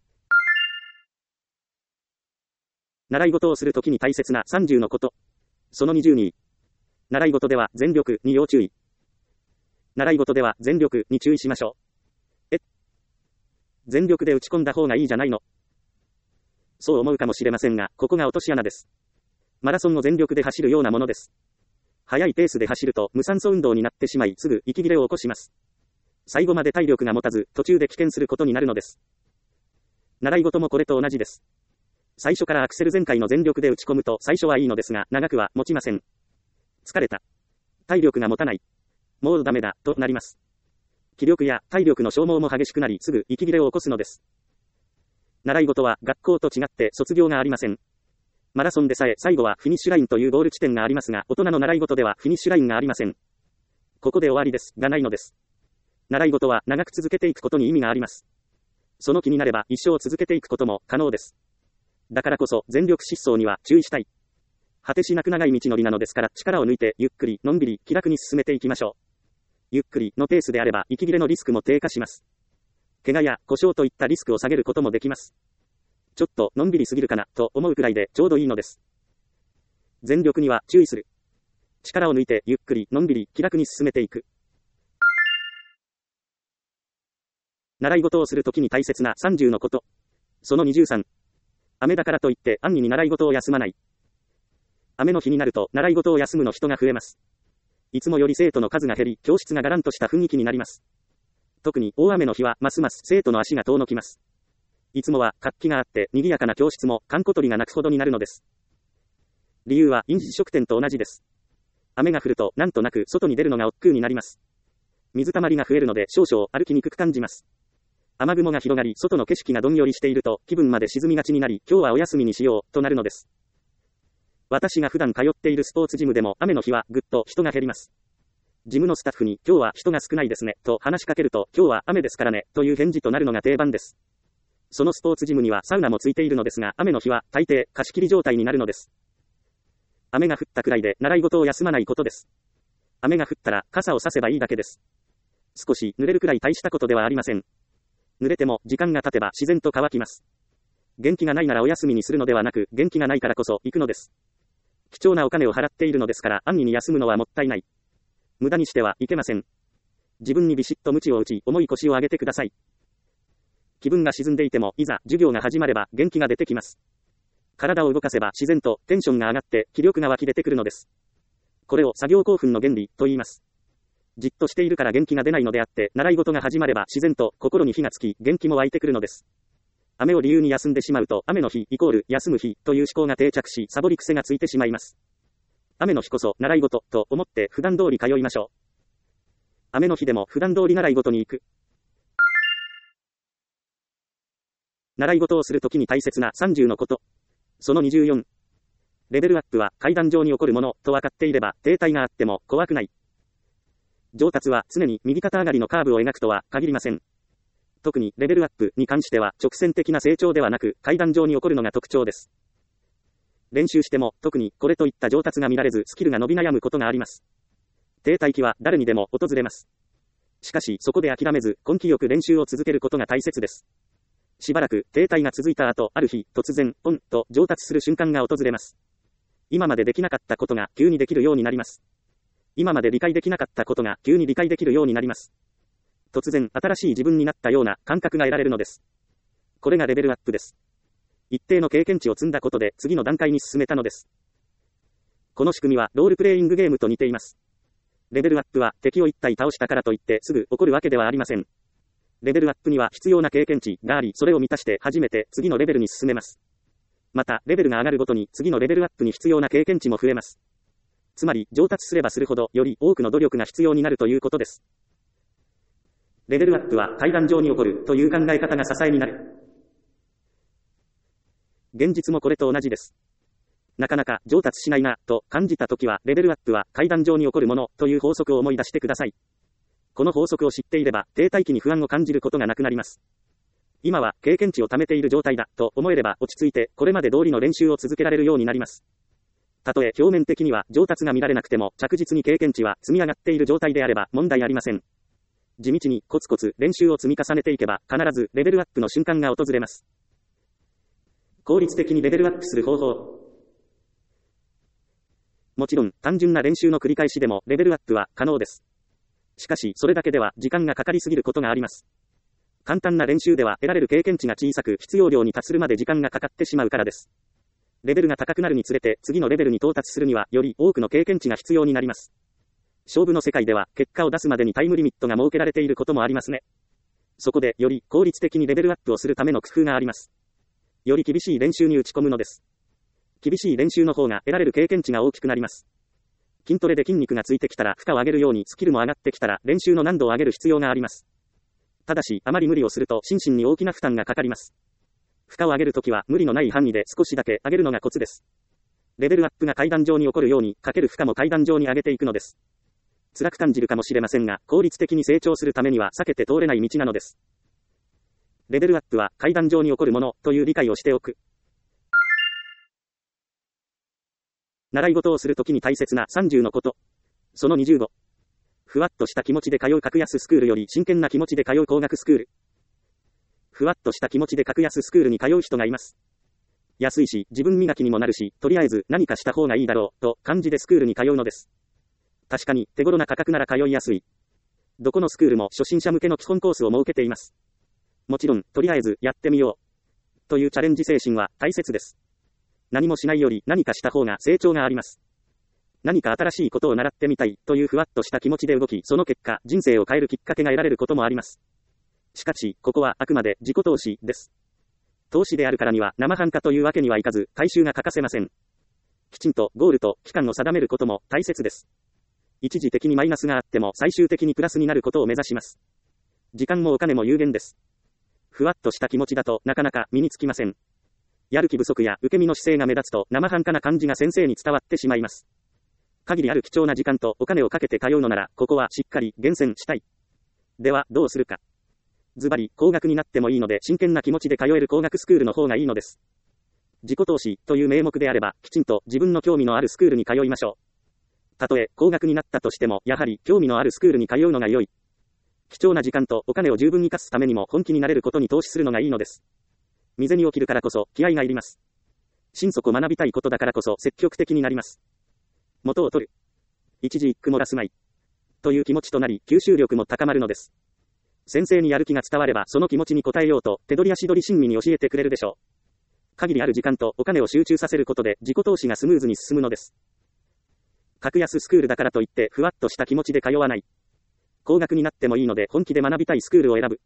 習い事をするときに大切な30のこと。その20に。習い事では全力に要注意。習い事では全力に注意しましょう。全力で打ち込んだ方がいいじゃないの。そう思うかもしれませんが、ここが落とし穴です。マラソンを全力で走るようなものです。速いペースで走ると無酸素運動になってしまい、すぐ息切れを起こします。最後まで体力が持たず、途中で棄権することになるのです。習い事もこれと同じです。 最初からアクセル全開の全力で打ち込むと最初はいいのですが、長くは持ちません。疲れた。体力が持たない。もうダメだ、となります。気力や体力の消耗も激しくなり、すぐ息切れを起こすのです。習い事は学校と違って卒業がありません。マラソンでさえ最後はフィニッシュラインというゴール地点がありますが、大人の習い事ではフィニッシュラインがありません。ここで終わりです、がないのです。習い事は長く続けていくことに意味があります。その気になれば一生続けていくことも可能です。だからこそ全力疾走には注意したい。果てしなく長い道のりなのですから、力を抜いてゆっくり、のんびり、気楽に進めていきましょう。ゆっくりのペースであれば息切れのリスクも低下します。怪我や故障といったリスクを下げることもできます。ちょっとのんびりすぎるかなと思うくらいでちょうどいいのです。全力には注意する。力を抜いてゆっくり、のんびり、気楽に進めていく。習い事をするときに大切な30のこと。その23。雨だからといって安易に習い事を休まない。雨の日になると習い事を休むの人が増えます。いつもより生徒の数が減り、教室ががらんとした雰囲気になります。特に大雨の日はますます生徒の足が遠のきます。いつもは活気があって賑やかな教室も閑古鳥が鳴くほどになるのです。理由は飲食店と同じです。雨が降るとなんとなく外に出るのが億劫になります。水たまりが増えるので少々歩きにくく感じます。雨雲が広がり、外の景色がどんよりしていると気分まで沈みがちになり、今日はお休みにしようとなるのです。私が普段通っているスポーツジムでも雨の日はぐっと人が減ります。ジムのスタッフに今日は人が少ないですねと話しかけると、今日は雨ですからねという返事となるのが定番です。そのスポーツジムにはサウナもついているのですが、雨の日は大抵貸し切り状態になるのです。雨が降ったくらいで習い事を休まないことです。雨が降ったら傘を差せばいいだけです。少し濡れるくらい大したことではありません。濡れても時間が経てば自然と乾きます。元気がないならお休みにするのではなく、元気がないからこそ行くのです。貴重なお金を払っているのですから安易に休むのはもったいない。無駄にしてはいけません。自分にビシッと鞭を打ち、重い腰を上げてください。気分が沈んでいても、いざ授業が始まれば元気が出てきます。体を動かせば自然とテンションが上がって気力が湧き出てくるのです。これを作業興奮の原理と言います。じっとしているから元気が出ないのであって、習い事が始まれば自然と心に火がつき、元気も湧いてくるのです。雨を理由に休んでしまうと、雨の日イコール休む日という思考が定着し、サボり癖がついてしまいます。雨の日こそ習い事と思って普段通り通いましょう。雨の日でも普段通り習い事に行く。習い事をするときに大切な30のこと。その24。レベルアップは階段上に起こるものと分かっていれば、停滞があっても怖くない。上達は常に右肩上がりのカーブを描くとは限りません。特にレベルアップに関しては直線的な成長ではなく階段上に起こるのが特徴です。練習しても特にこれといった上達が見られずスキルが伸び悩むことがあります。停滞期は誰にでも訪れます。しかしそこで諦めず根気よく練習を続けることが大切です。しばらく停滞が続いた後、ある日突然ポンと上達する瞬間が訪れます。今までできなかったことが急にできるようになります。今まで理解できなかったことが急に理解できるようになります。突然新しい自分になったような感覚が得られるのです。これがレベルアップです。一定の経験値を積んだことで次の段階に進めたのです。この仕組みはロールプレイングゲームと似ています。レベルアップは敵を一体倒したからといってすぐ起こるわけではありません。レベルアップには必要な経験値があり、それを満たして初めて次のレベルに進めます。また、レベルが上がるごとに次のレベルアップに必要な経験値も増えます。つまり、上達すればするほどより多くの努力が必要になるということです。レベルアップは階段上に起こるという考え方が支えになる。現実もこれと同じです。なかなか上達しないなと感じたときは、レベルアップは階段上に起こるものという法則を思い出してください。この法則を知っていれば、停滞期に不安を感じることがなくなります。今は経験値を貯めている状態だと思えれば落ち着いてこれまで通りの練習を続けられるようになります。たとえ表面的には上達が見られなくても着実に経験値は積み上がっている状態であれば問題ありません。地道にコツコツ練習を積み重ねていけば必ずレベルアップの瞬間が訪れます。効率的にレベルアップする方法。もちろん単純な練習の繰り返しでもレベルアップは可能です。しかしそれだけでは時間がかかりすぎることがあります。簡単な練習では得られる経験値が小さく必要量に達するまで時間がかかってしまうからです。レベルが高くなるにつれて次のレベルに到達するにはより多くの経験値が必要になります。勝負の世界では結果を出すまでにタイムリミットが設けられていることもありますね。そこでより効率的にレベルアップをするための工夫があります。 より厳しい練習に打ち込むのです。厳しい練習の方が得られる経験値が大きくなります。筋トレで筋肉がついてきたら負荷を上げるようにスキルも上がってきたら練習の難度を上げる必要があります。ただし、あまり無理をすると心身に大きな負担がかかります。負荷を上げるときは無理のない範囲で少しだけ上げるのがコツです。レベルアップが階段上に起こるようにかける負荷も階段上に上げていくのです。辛く感じるかもしれませんが、効率的に成長するためには避けて通れない道なのです。レベルアップは階段上に起こるものという理解をしておく。習い事をするときに大切な30のこと。その25。ふわっとした気持ちで通う格安スクールより真剣な気持ちで通う高額スクール。ふわっとした気持ちで格安スクールに通う人がいます。安いし、自分磨きにもなるし、とりあえず何かした方がいいだろう、と感じでスクールに通うのです。確かに、手頃な価格なら通いやすい。どこのスクールも初心者向けの基本コースを設けています。もちろん、とりあえずやってみよう。というチャレンジ精神は大切です。何もしないより何かした方が成長があります。何か新しいことを習ってみたいというふわっとした気持ちで動き、その結果、人生を変えるきっかけが得られることもあります。しかし、ここはあくまで自己投資です。投資であるからには生半可というわけにはいかず、回収が欠かせません。きちんとゴールと期間を定めることも大切です。一時的にマイナスがあっても最終的にプラスになることを目指します。時間もお金も有限です。ふわっとした気持ちだとなかなか身につきません。やる気不足や受け身の姿勢が目立つと生半可な感じが先生に伝わってしまいます。限りある貴重な時間とお金をかけて通うのなら、ここはしっかり厳選したい。では、どうするか。ズバリ、高額になってもいいので真剣な気持ちで通える高額スクールの方がいいのです。自己投資という名目であれば、きちんと自分の興味のあるスクールに通いましょう。たとえ高額になったとしても、やはり興味のあるスクールに通うのが良い。貴重な時間とお金を十分に活かすためにも本気になれることに投資するのがいいのです。未然に起きるからこそ気合がいります。心底学びたいことだからこそ積極的になります。元を取る。一字一句漏らすまい。という気持ちとなり、吸収力も高まるのです。先生にやる気が伝われば、その気持ちに応えようと、手取り足取り親身に教えてくれるでしょう。限りある時間とお金を集中させることで、自己投資がスムーズに進むのです。格安スクールだからといって、ふわっとした気持ちで通わない。高額になってもいいので、本気で学びたいスクールを選ぶ。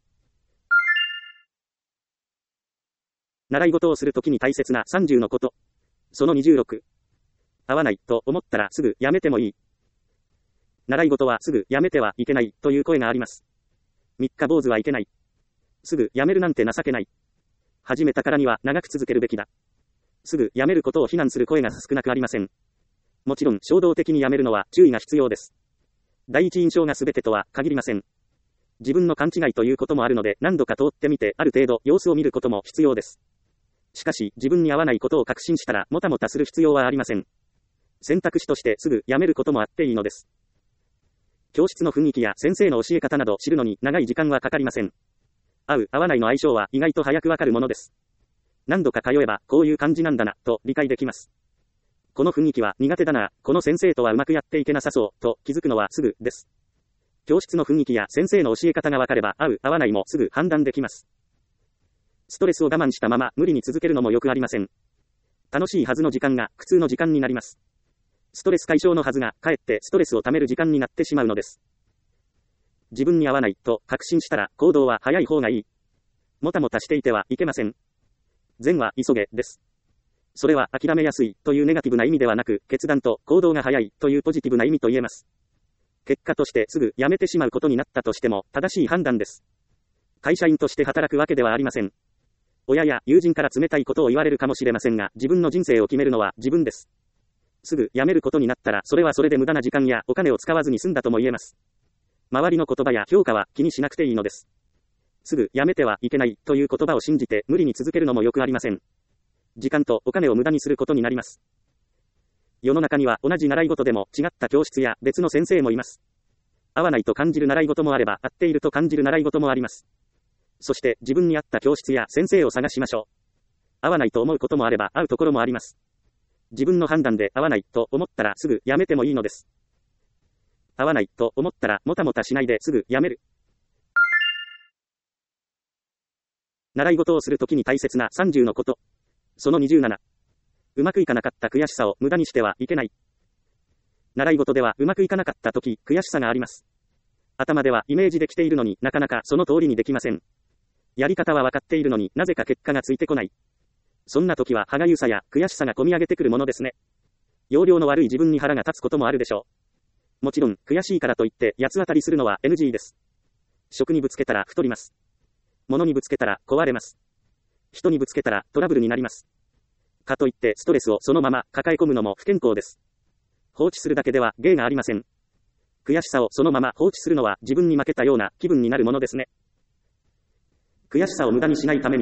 習い事をするときに大切な30のこと。その26。合わないと思ったらすぐやめてもいい。習い事はすぐやめてはいけないという声があります。三日坊主はいけない。すぐやめるなんて情けない。始めたからには長く続けるべきだ。すぐやめることを非難する声が少なくありません。もちろん衝動的にやめるのは注意が必要です。第一印象が全てとは限りません。自分の勘違いということもあるので何度か通ってみてある程度様子を見ることも必要です。しかし自分に合わないことを確信したらもたもたする必要はありません。選択肢としてすぐやめることもあっていいのです。教室の雰囲気や先生の教え方など知るのに長い時間はかかりません。合う、合わないの相性は意外と早くわかるものです。何度か通えばこういう感じなんだな、と理解できます。この雰囲気は苦手だな、この先生とはうまくやっていけなさそう、と気づくのはすぐです。教室の雰囲気や先生の教え方がわかれば合う、合わないもすぐ判断できます。ストレスを我慢したまま無理に続けるのもよくありません。楽しいはずの時間が苦痛の時間になります。ストレス解消のはずが、かえってストレスを溜める時間になってしまうのです。自分に合わないと確信したら行動は早い方がいい。もたもたしていてはいけません。善は急げです。それは諦めやすいというネガティブな意味ではなく、決断と行動が早いというポジティブな意味と言えます。結果としてすぐ辞めてしまうことになったとしても正しい判断です。会社員として働くわけではありません。親や友人から冷たいことを言われるかもしれませんが、自分の人生を決めるのは自分です。すぐ辞めることになったら、それはそれで無駄な時間やお金を使わずに済んだとも言えます。周りの言葉や評価は気にしなくていいのです。すぐ辞めてはいけないという言葉を信じて無理に続けるのもよくありません。時間とお金を無駄にすることになります。世の中には同じ習い事でも違った教室や別の先生もいます。合わないと感じる習い事もあれば、合っていると感じる習い事もあります。そして自分に合った教室や先生を探しましょう。合わないと思うこともあれば合うところもあります。自分の判断で合わないと思ったらすぐやめてもいいのです。合わないと思ったらもたもたしないですぐやめる。習い事をするときに大切な30のこと。その27。うまくいかなかった悔しさを無駄にしてはいけない。習い事ではうまくいかなかったとき悔しさがあります。頭ではイメージできているのになかなかその通りにできません。やり方は分かっているのになぜか結果がついてこない。 そんな時は歯がゆさや悔しさがこみ上げてくるものですね。要領の悪い自分に腹が立つこともあるでしょう。もちろん、悔しいからといって八つ当たりするのは NG です。食にぶつけたら太ります。物にぶつけたら壊れます。人にぶつけたらトラブルになります。かといってストレスをそのまま抱え込むのも不健康です。放置するだけでは芸がありません。悔しさをそのまま放置するのは自分に負けたような気分になるものですね。悔しさを無駄にしないために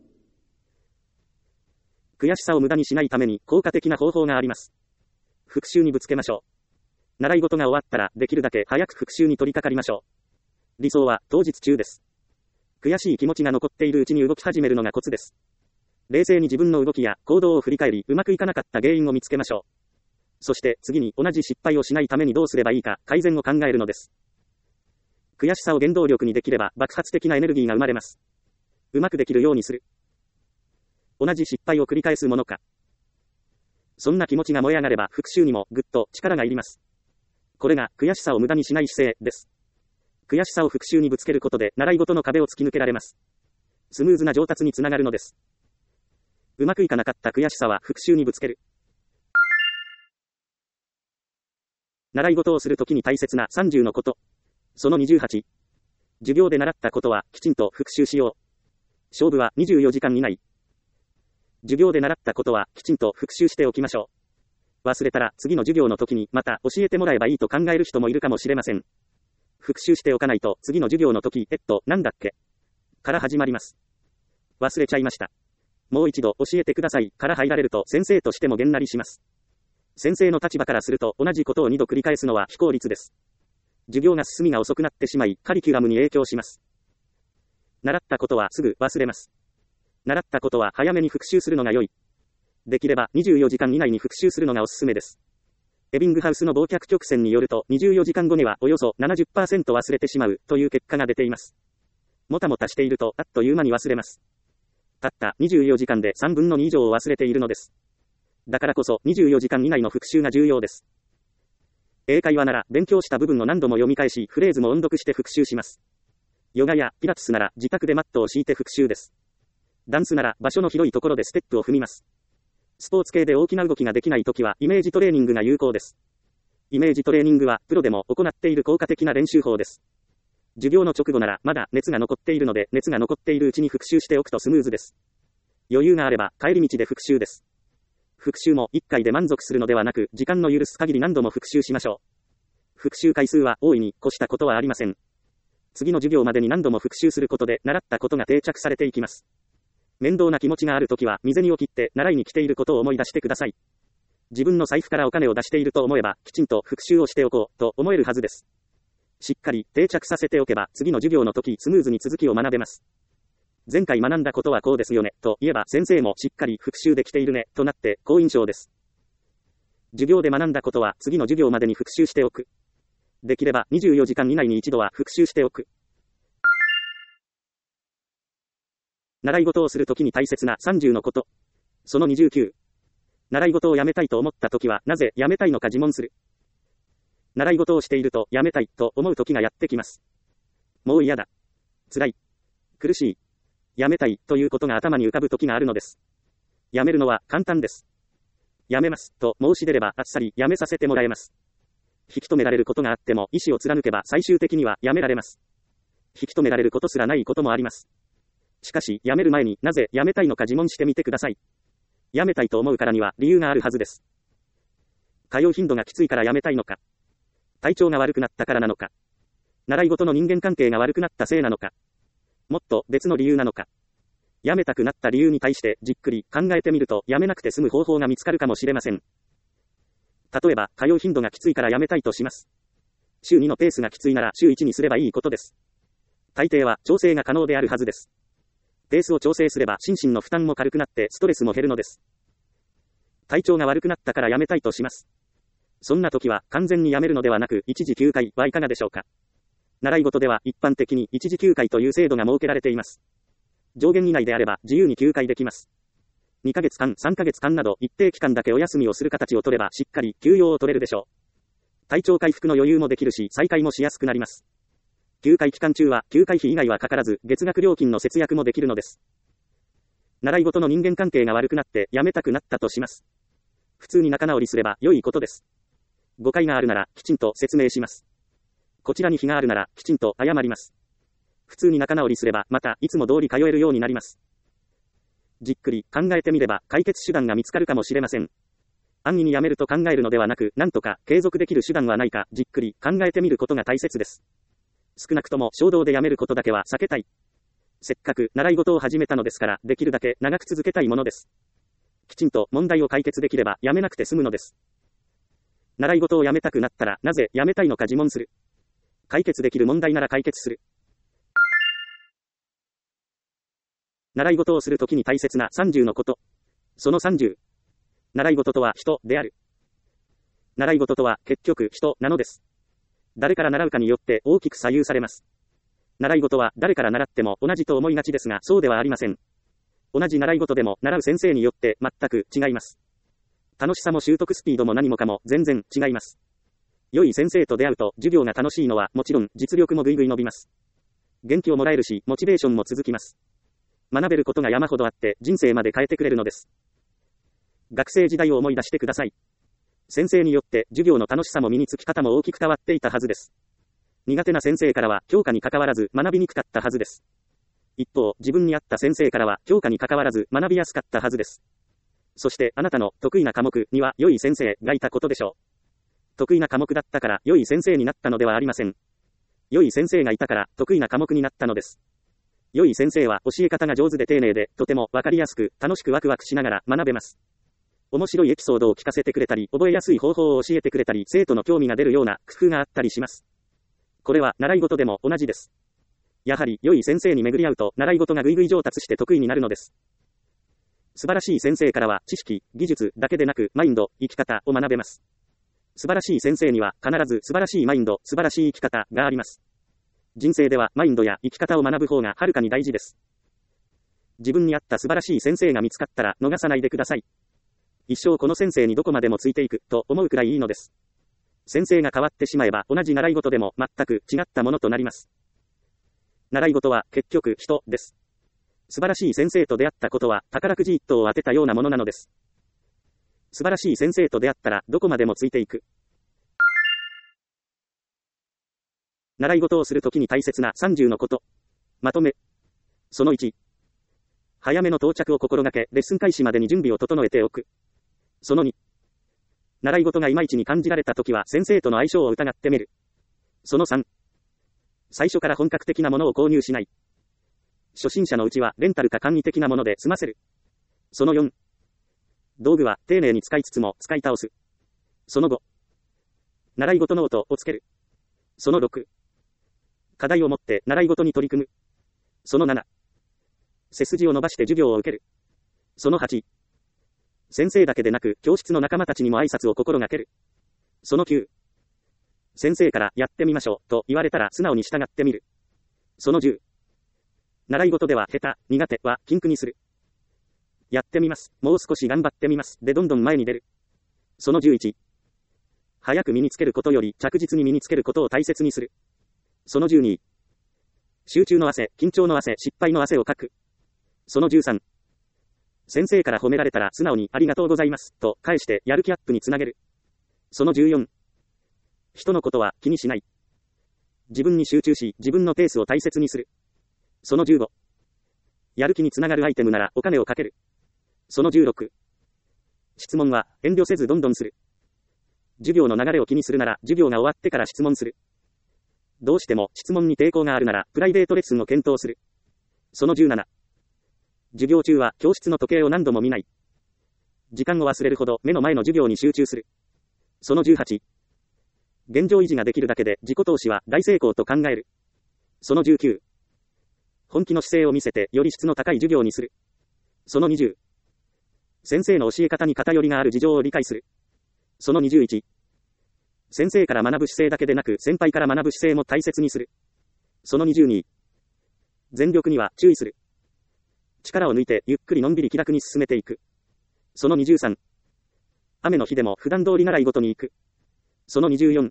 効果的な方法があります。復習にぶつけましょう。習い事が終わったらできるだけ早く復習に取り掛かりましょう。理想は当日中です。悔しい気持ちが残っているうちに動き始めるのがコツです。冷静に自分の動きや行動を振り返り、うまくいかなかった原因を見つけましょう。そして次に同じ失敗をしないためにどうすればいいか改善を考えるのです。悔しさを原動力にできれば爆発的なエネルギーが生まれます。うまくできるようにする。同じ失敗を繰り返すものか。そんな気持ちが燃え上がれば復習にもぐっと力がいります。これが悔しさを無駄にしない姿勢です。悔しさを復習にぶつけることで習い事の壁を突き抜けられます。スムーズな上達につながるのです。うまくいかなかった悔しさは復習にぶつける。習い事をするときに大切な30のこと。その28。授業で習ったことはきちんと復習しよう。勝負は24時間以内。授業で習ったことはきちんと復習しておきましょう。忘れたら次の授業の時にまた教えてもらえばいいと考える人もいるかもしれません。復習しておかないと次の授業の時、なんだっけから始まります。忘れちゃいました。もう一度教えてくださいから入られると先生としてもげんなりします。先生の立場からすると同じことを2度繰り返すのは非効率です。授業が進みが遅くなってしまい、カリキュラムに影響します。習ったことはすぐ忘れます。習ったことは早めに復習するのが良い。できれば24時間以内に復習するのがおすすめです。エビングハウスの忘却曲線によると24時間後にはおよそ 70% 忘れてしまうという結果が出ています。もたもたしているとあっという間に忘れます。たった24時間で3分の2以上を忘れているのです。だからこそ24時間以内の復習が重要です。英会話なら勉強した部分を何度も読み返しフレーズも音読して復習します。ヨガやピラティスなら自宅でマットを敷いて復習です。ダンスなら場所の広いところでステップを踏みます。スポーツ系で大きな動きができないときはイメージトレーニングが有効です。イメージトレーニングはプロでも行っている効果的な練習法です。授業の直後ならまだ熱が残っているので熱が残っているうちに復習しておくとスムーズです。余裕があれば帰り道で復習です。復習も1回で満足するのではなく時間の許す限り何度も復習しましょう。復習回数は大いに越したことはありません。次の授業までに何度も復習することで習ったことが定着されていきます。面倒な気持ちがあるときは、身銭を切って習いに来ていることを思い出してください。自分の財布からお金を出していると思えば、きちんと復習をしておこう、と思えるはずです。しっかり定着させておけば、次の授業の時、スムーズに続きを学べます。前回学んだことはこうですよね、と言えば先生もしっかり復習できているね、となって好印象です。授業で学んだことは次の授業までに復習しておく。できれば24時間以内に一度は復習しておく。習い事をするときに大切な30のこと。その29。習い事をやめたいと思ったときはなぜやめたいのか自問する。習い事をしているとやめたいと思うときがやってきます。もう嫌だ。辛い。苦しい。やめたいということが頭に浮かぶときがあるのです。やめるのは簡単です。やめますと申し出ればあっさりやめさせてもらえます。引き止められることがあっても意志を貫けば最終的にはやめられます。引き止められることすらないこともあります。しかし、辞める前になぜ辞めたいのか自問してみてください。辞めたいと思うからには理由があるはずです。通う頻度がきついから辞めたいのか。体調が悪くなったからなのか。習い事の人間関係が悪くなったせいなのか。もっと別の理由なのか。辞めたくなった理由に対してじっくり考えてみると辞めなくて済む方法が見つかるかもしれません。例えば、通う頻度がきついから辞めたいとします。週2のペースがきついなら週1にすればいいことです。大抵は調整が可能であるはずです。ペースを調整すれば心身の負担も軽くなってストレスも減るのです。体調が悪くなったからやめたいとします。そんな時は完全にやめるのではなく一時休会はいかがでしょうか。習い事では一般的に一時休会という制度が設けられています。上限以内であれば自由に休会できます。2ヶ月間、3ヶ月間など一定期間だけお休みをする形を取ればしっかり休養を取れるでしょう。体調回復の余裕もできるし再開もしやすくなります。休会期間中は休会費以外はかからず月額料金の節約もできるのです。 習い事の人間関係が悪くなって辞めたくなったとします。普通に仲直りすれば良いことです。誤解があるならきちんと説明します。こちらに非があるならきちんと謝ります。普通に仲直りすればまたいつも通り通えるようになります。じっくり考えてみれば解決手段が見つかるかもしれません。安易にやめると考えるのではなく、なんとか継続できる手段はないかじっくり考えてみることが大切です。少なくとも衝動でやめることだけは避けたい。せっかく習い事を始めたのですから、できるだけ長く続けたいものです。きちんと問題を解決できればやめなくて済むのです。習い事をやめたくなったらなぜやめたいのか自問する。解決できる問題なら解決する。習い事をするときに大切な30のこと。その30。習い事とは人である。習い事とは結局人なのです。誰から習うかによって大きく左右されます。習い事は誰から習っても同じと思いがちですが、そうではありません。同じ習い事でも習う先生によって全く違います。楽しさも習得スピードも何もかも全然違います。良い先生と出会うと授業が楽しいのはもちろん実力もぐいぐい伸びます。元気をもらえるし、モチベーションも続きます。学べることが山ほどあって人生まで変えてくれるのです。学生時代を思い出してください。先生によって授業の楽しさも身につき方も大きく変わっていたはずです。苦手な先生からは教科に関わらず学びにくかったはずです。一方、自分に合った先生からは教科に関わらず学びやすかったはずです。そしてあなたの得意な科目には良い先生がいたことでしょう。得意な科目だったから良い先生になったのではありません。良い先生がいたから得意な科目になったのです。良い先生は教え方が上手で丁寧でとてもわかりやすく楽しくワクワクしながら学べます。面白いエピソードを聞かせてくれたり、覚えやすい方法を教えてくれたり、生徒の興味が出るような工夫があったりします。これは習い事でも同じです。やはり良い先生に巡り合うと習い事がぐいぐい上達して得意になるのです。素晴らしい先生からは知識、技術だけでなくマインド、生き方を学べます。素晴らしい先生には必ず素晴らしいマインド、素晴らしい生き方があります。人生ではマインドや生き方を学ぶ方がはるかに大事です。自分に合った素晴らしい先生が見つかったら逃さないでください。一生この先生にどこまでもついていくと思うくらいいいのです。先生が変わってしまえば同じ習い事でも全く違ったものとなります。習い事は結局人です。素晴らしい先生と出会ったことは宝くじ一等を当てたようなものなのです。素晴らしい先生と出会ったらどこまでもついていく。習い事をするときに大切な30のこと。まとめ。その1。早めの到着を心がけ、レッスン開始までに準備を整えておく。その2。習い事がいまいちに感じられたときは先生との相性を疑ってみる。その3。最初から本格的なものを購入しない。初心者のうちはレンタルか簡易的なもので済ませる。その4。道具は丁寧に使いつつも使い倒す。その5。習い事ノートをつける。その6。課題を持って習い事に取り組む。その7。背筋を伸ばして授業を受ける。その8。先生だけでなく教室の仲間たちにも挨拶を心がける。その9。先生からやってみましょうと言われたら素直に従ってみる。その10。習い事では下手、苦手は禁句にする。やってみます。もう少し頑張ってみます。でどんどん前に出る。その11。早く身につけることより着実に身につけることを大切にする。その12。集中の汗、緊張の汗、失敗の汗をかく。その13。先生から褒められたら素直にありがとうございますと返してやる気アップにつなげる。その14。人のことは気にしない。自分に集中し自分のペースを大切にする。その15。やる気につながるアイテムならお金をかける。その16。質問は遠慮せずどんどんする。授業の流れを気にするなら授業が終わってから質問する。どうしても質問に抵抗があるならプライベートレッスンを検討する。その17。授業中は教室の時計を何度も見ない。時間を忘れるほど目の前の授業に集中する。その18。現状維持ができるだけで自己投資は大成功と考える。その19。本気の姿勢を見せてより質の高い授業にする。その20。先生の教え方に偏りがある事情を理解する。その21。先生から学ぶ姿勢だけでなく先輩から学ぶ姿勢も大切にする。その22。全力には注意する。力を抜いてゆっくりのんびり気楽に進めていく。その23。雨の日でも普段通り習い事に行く。その24。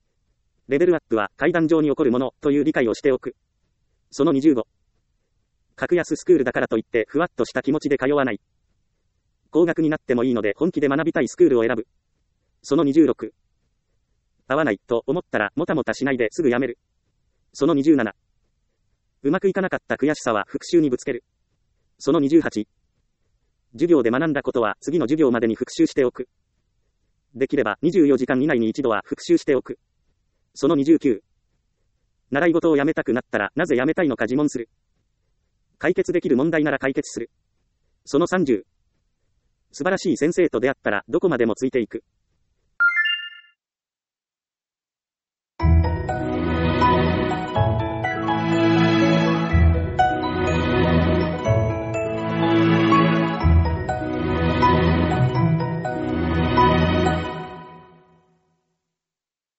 レベルアップは階段上に起こるものという理解をしておく。その25。 格安スクールだからといってふわっとした気持ちで通わない。高額になってもいいので本気で学びたいスクールを選ぶ。その26。合わないと思ったらもたもたしないですぐやめる。その27。うまくいかなかった悔しさは復習にぶつける。その28。授業で学んだことは次の授業までに復習しておく。できれば24時間以内に一度は復習しておく。その29。習い事をやめたくなったらなぜやめたいのか自問する。解決できる問題なら解決する。その30。素晴らしい先生と出会ったらどこまでもついていく。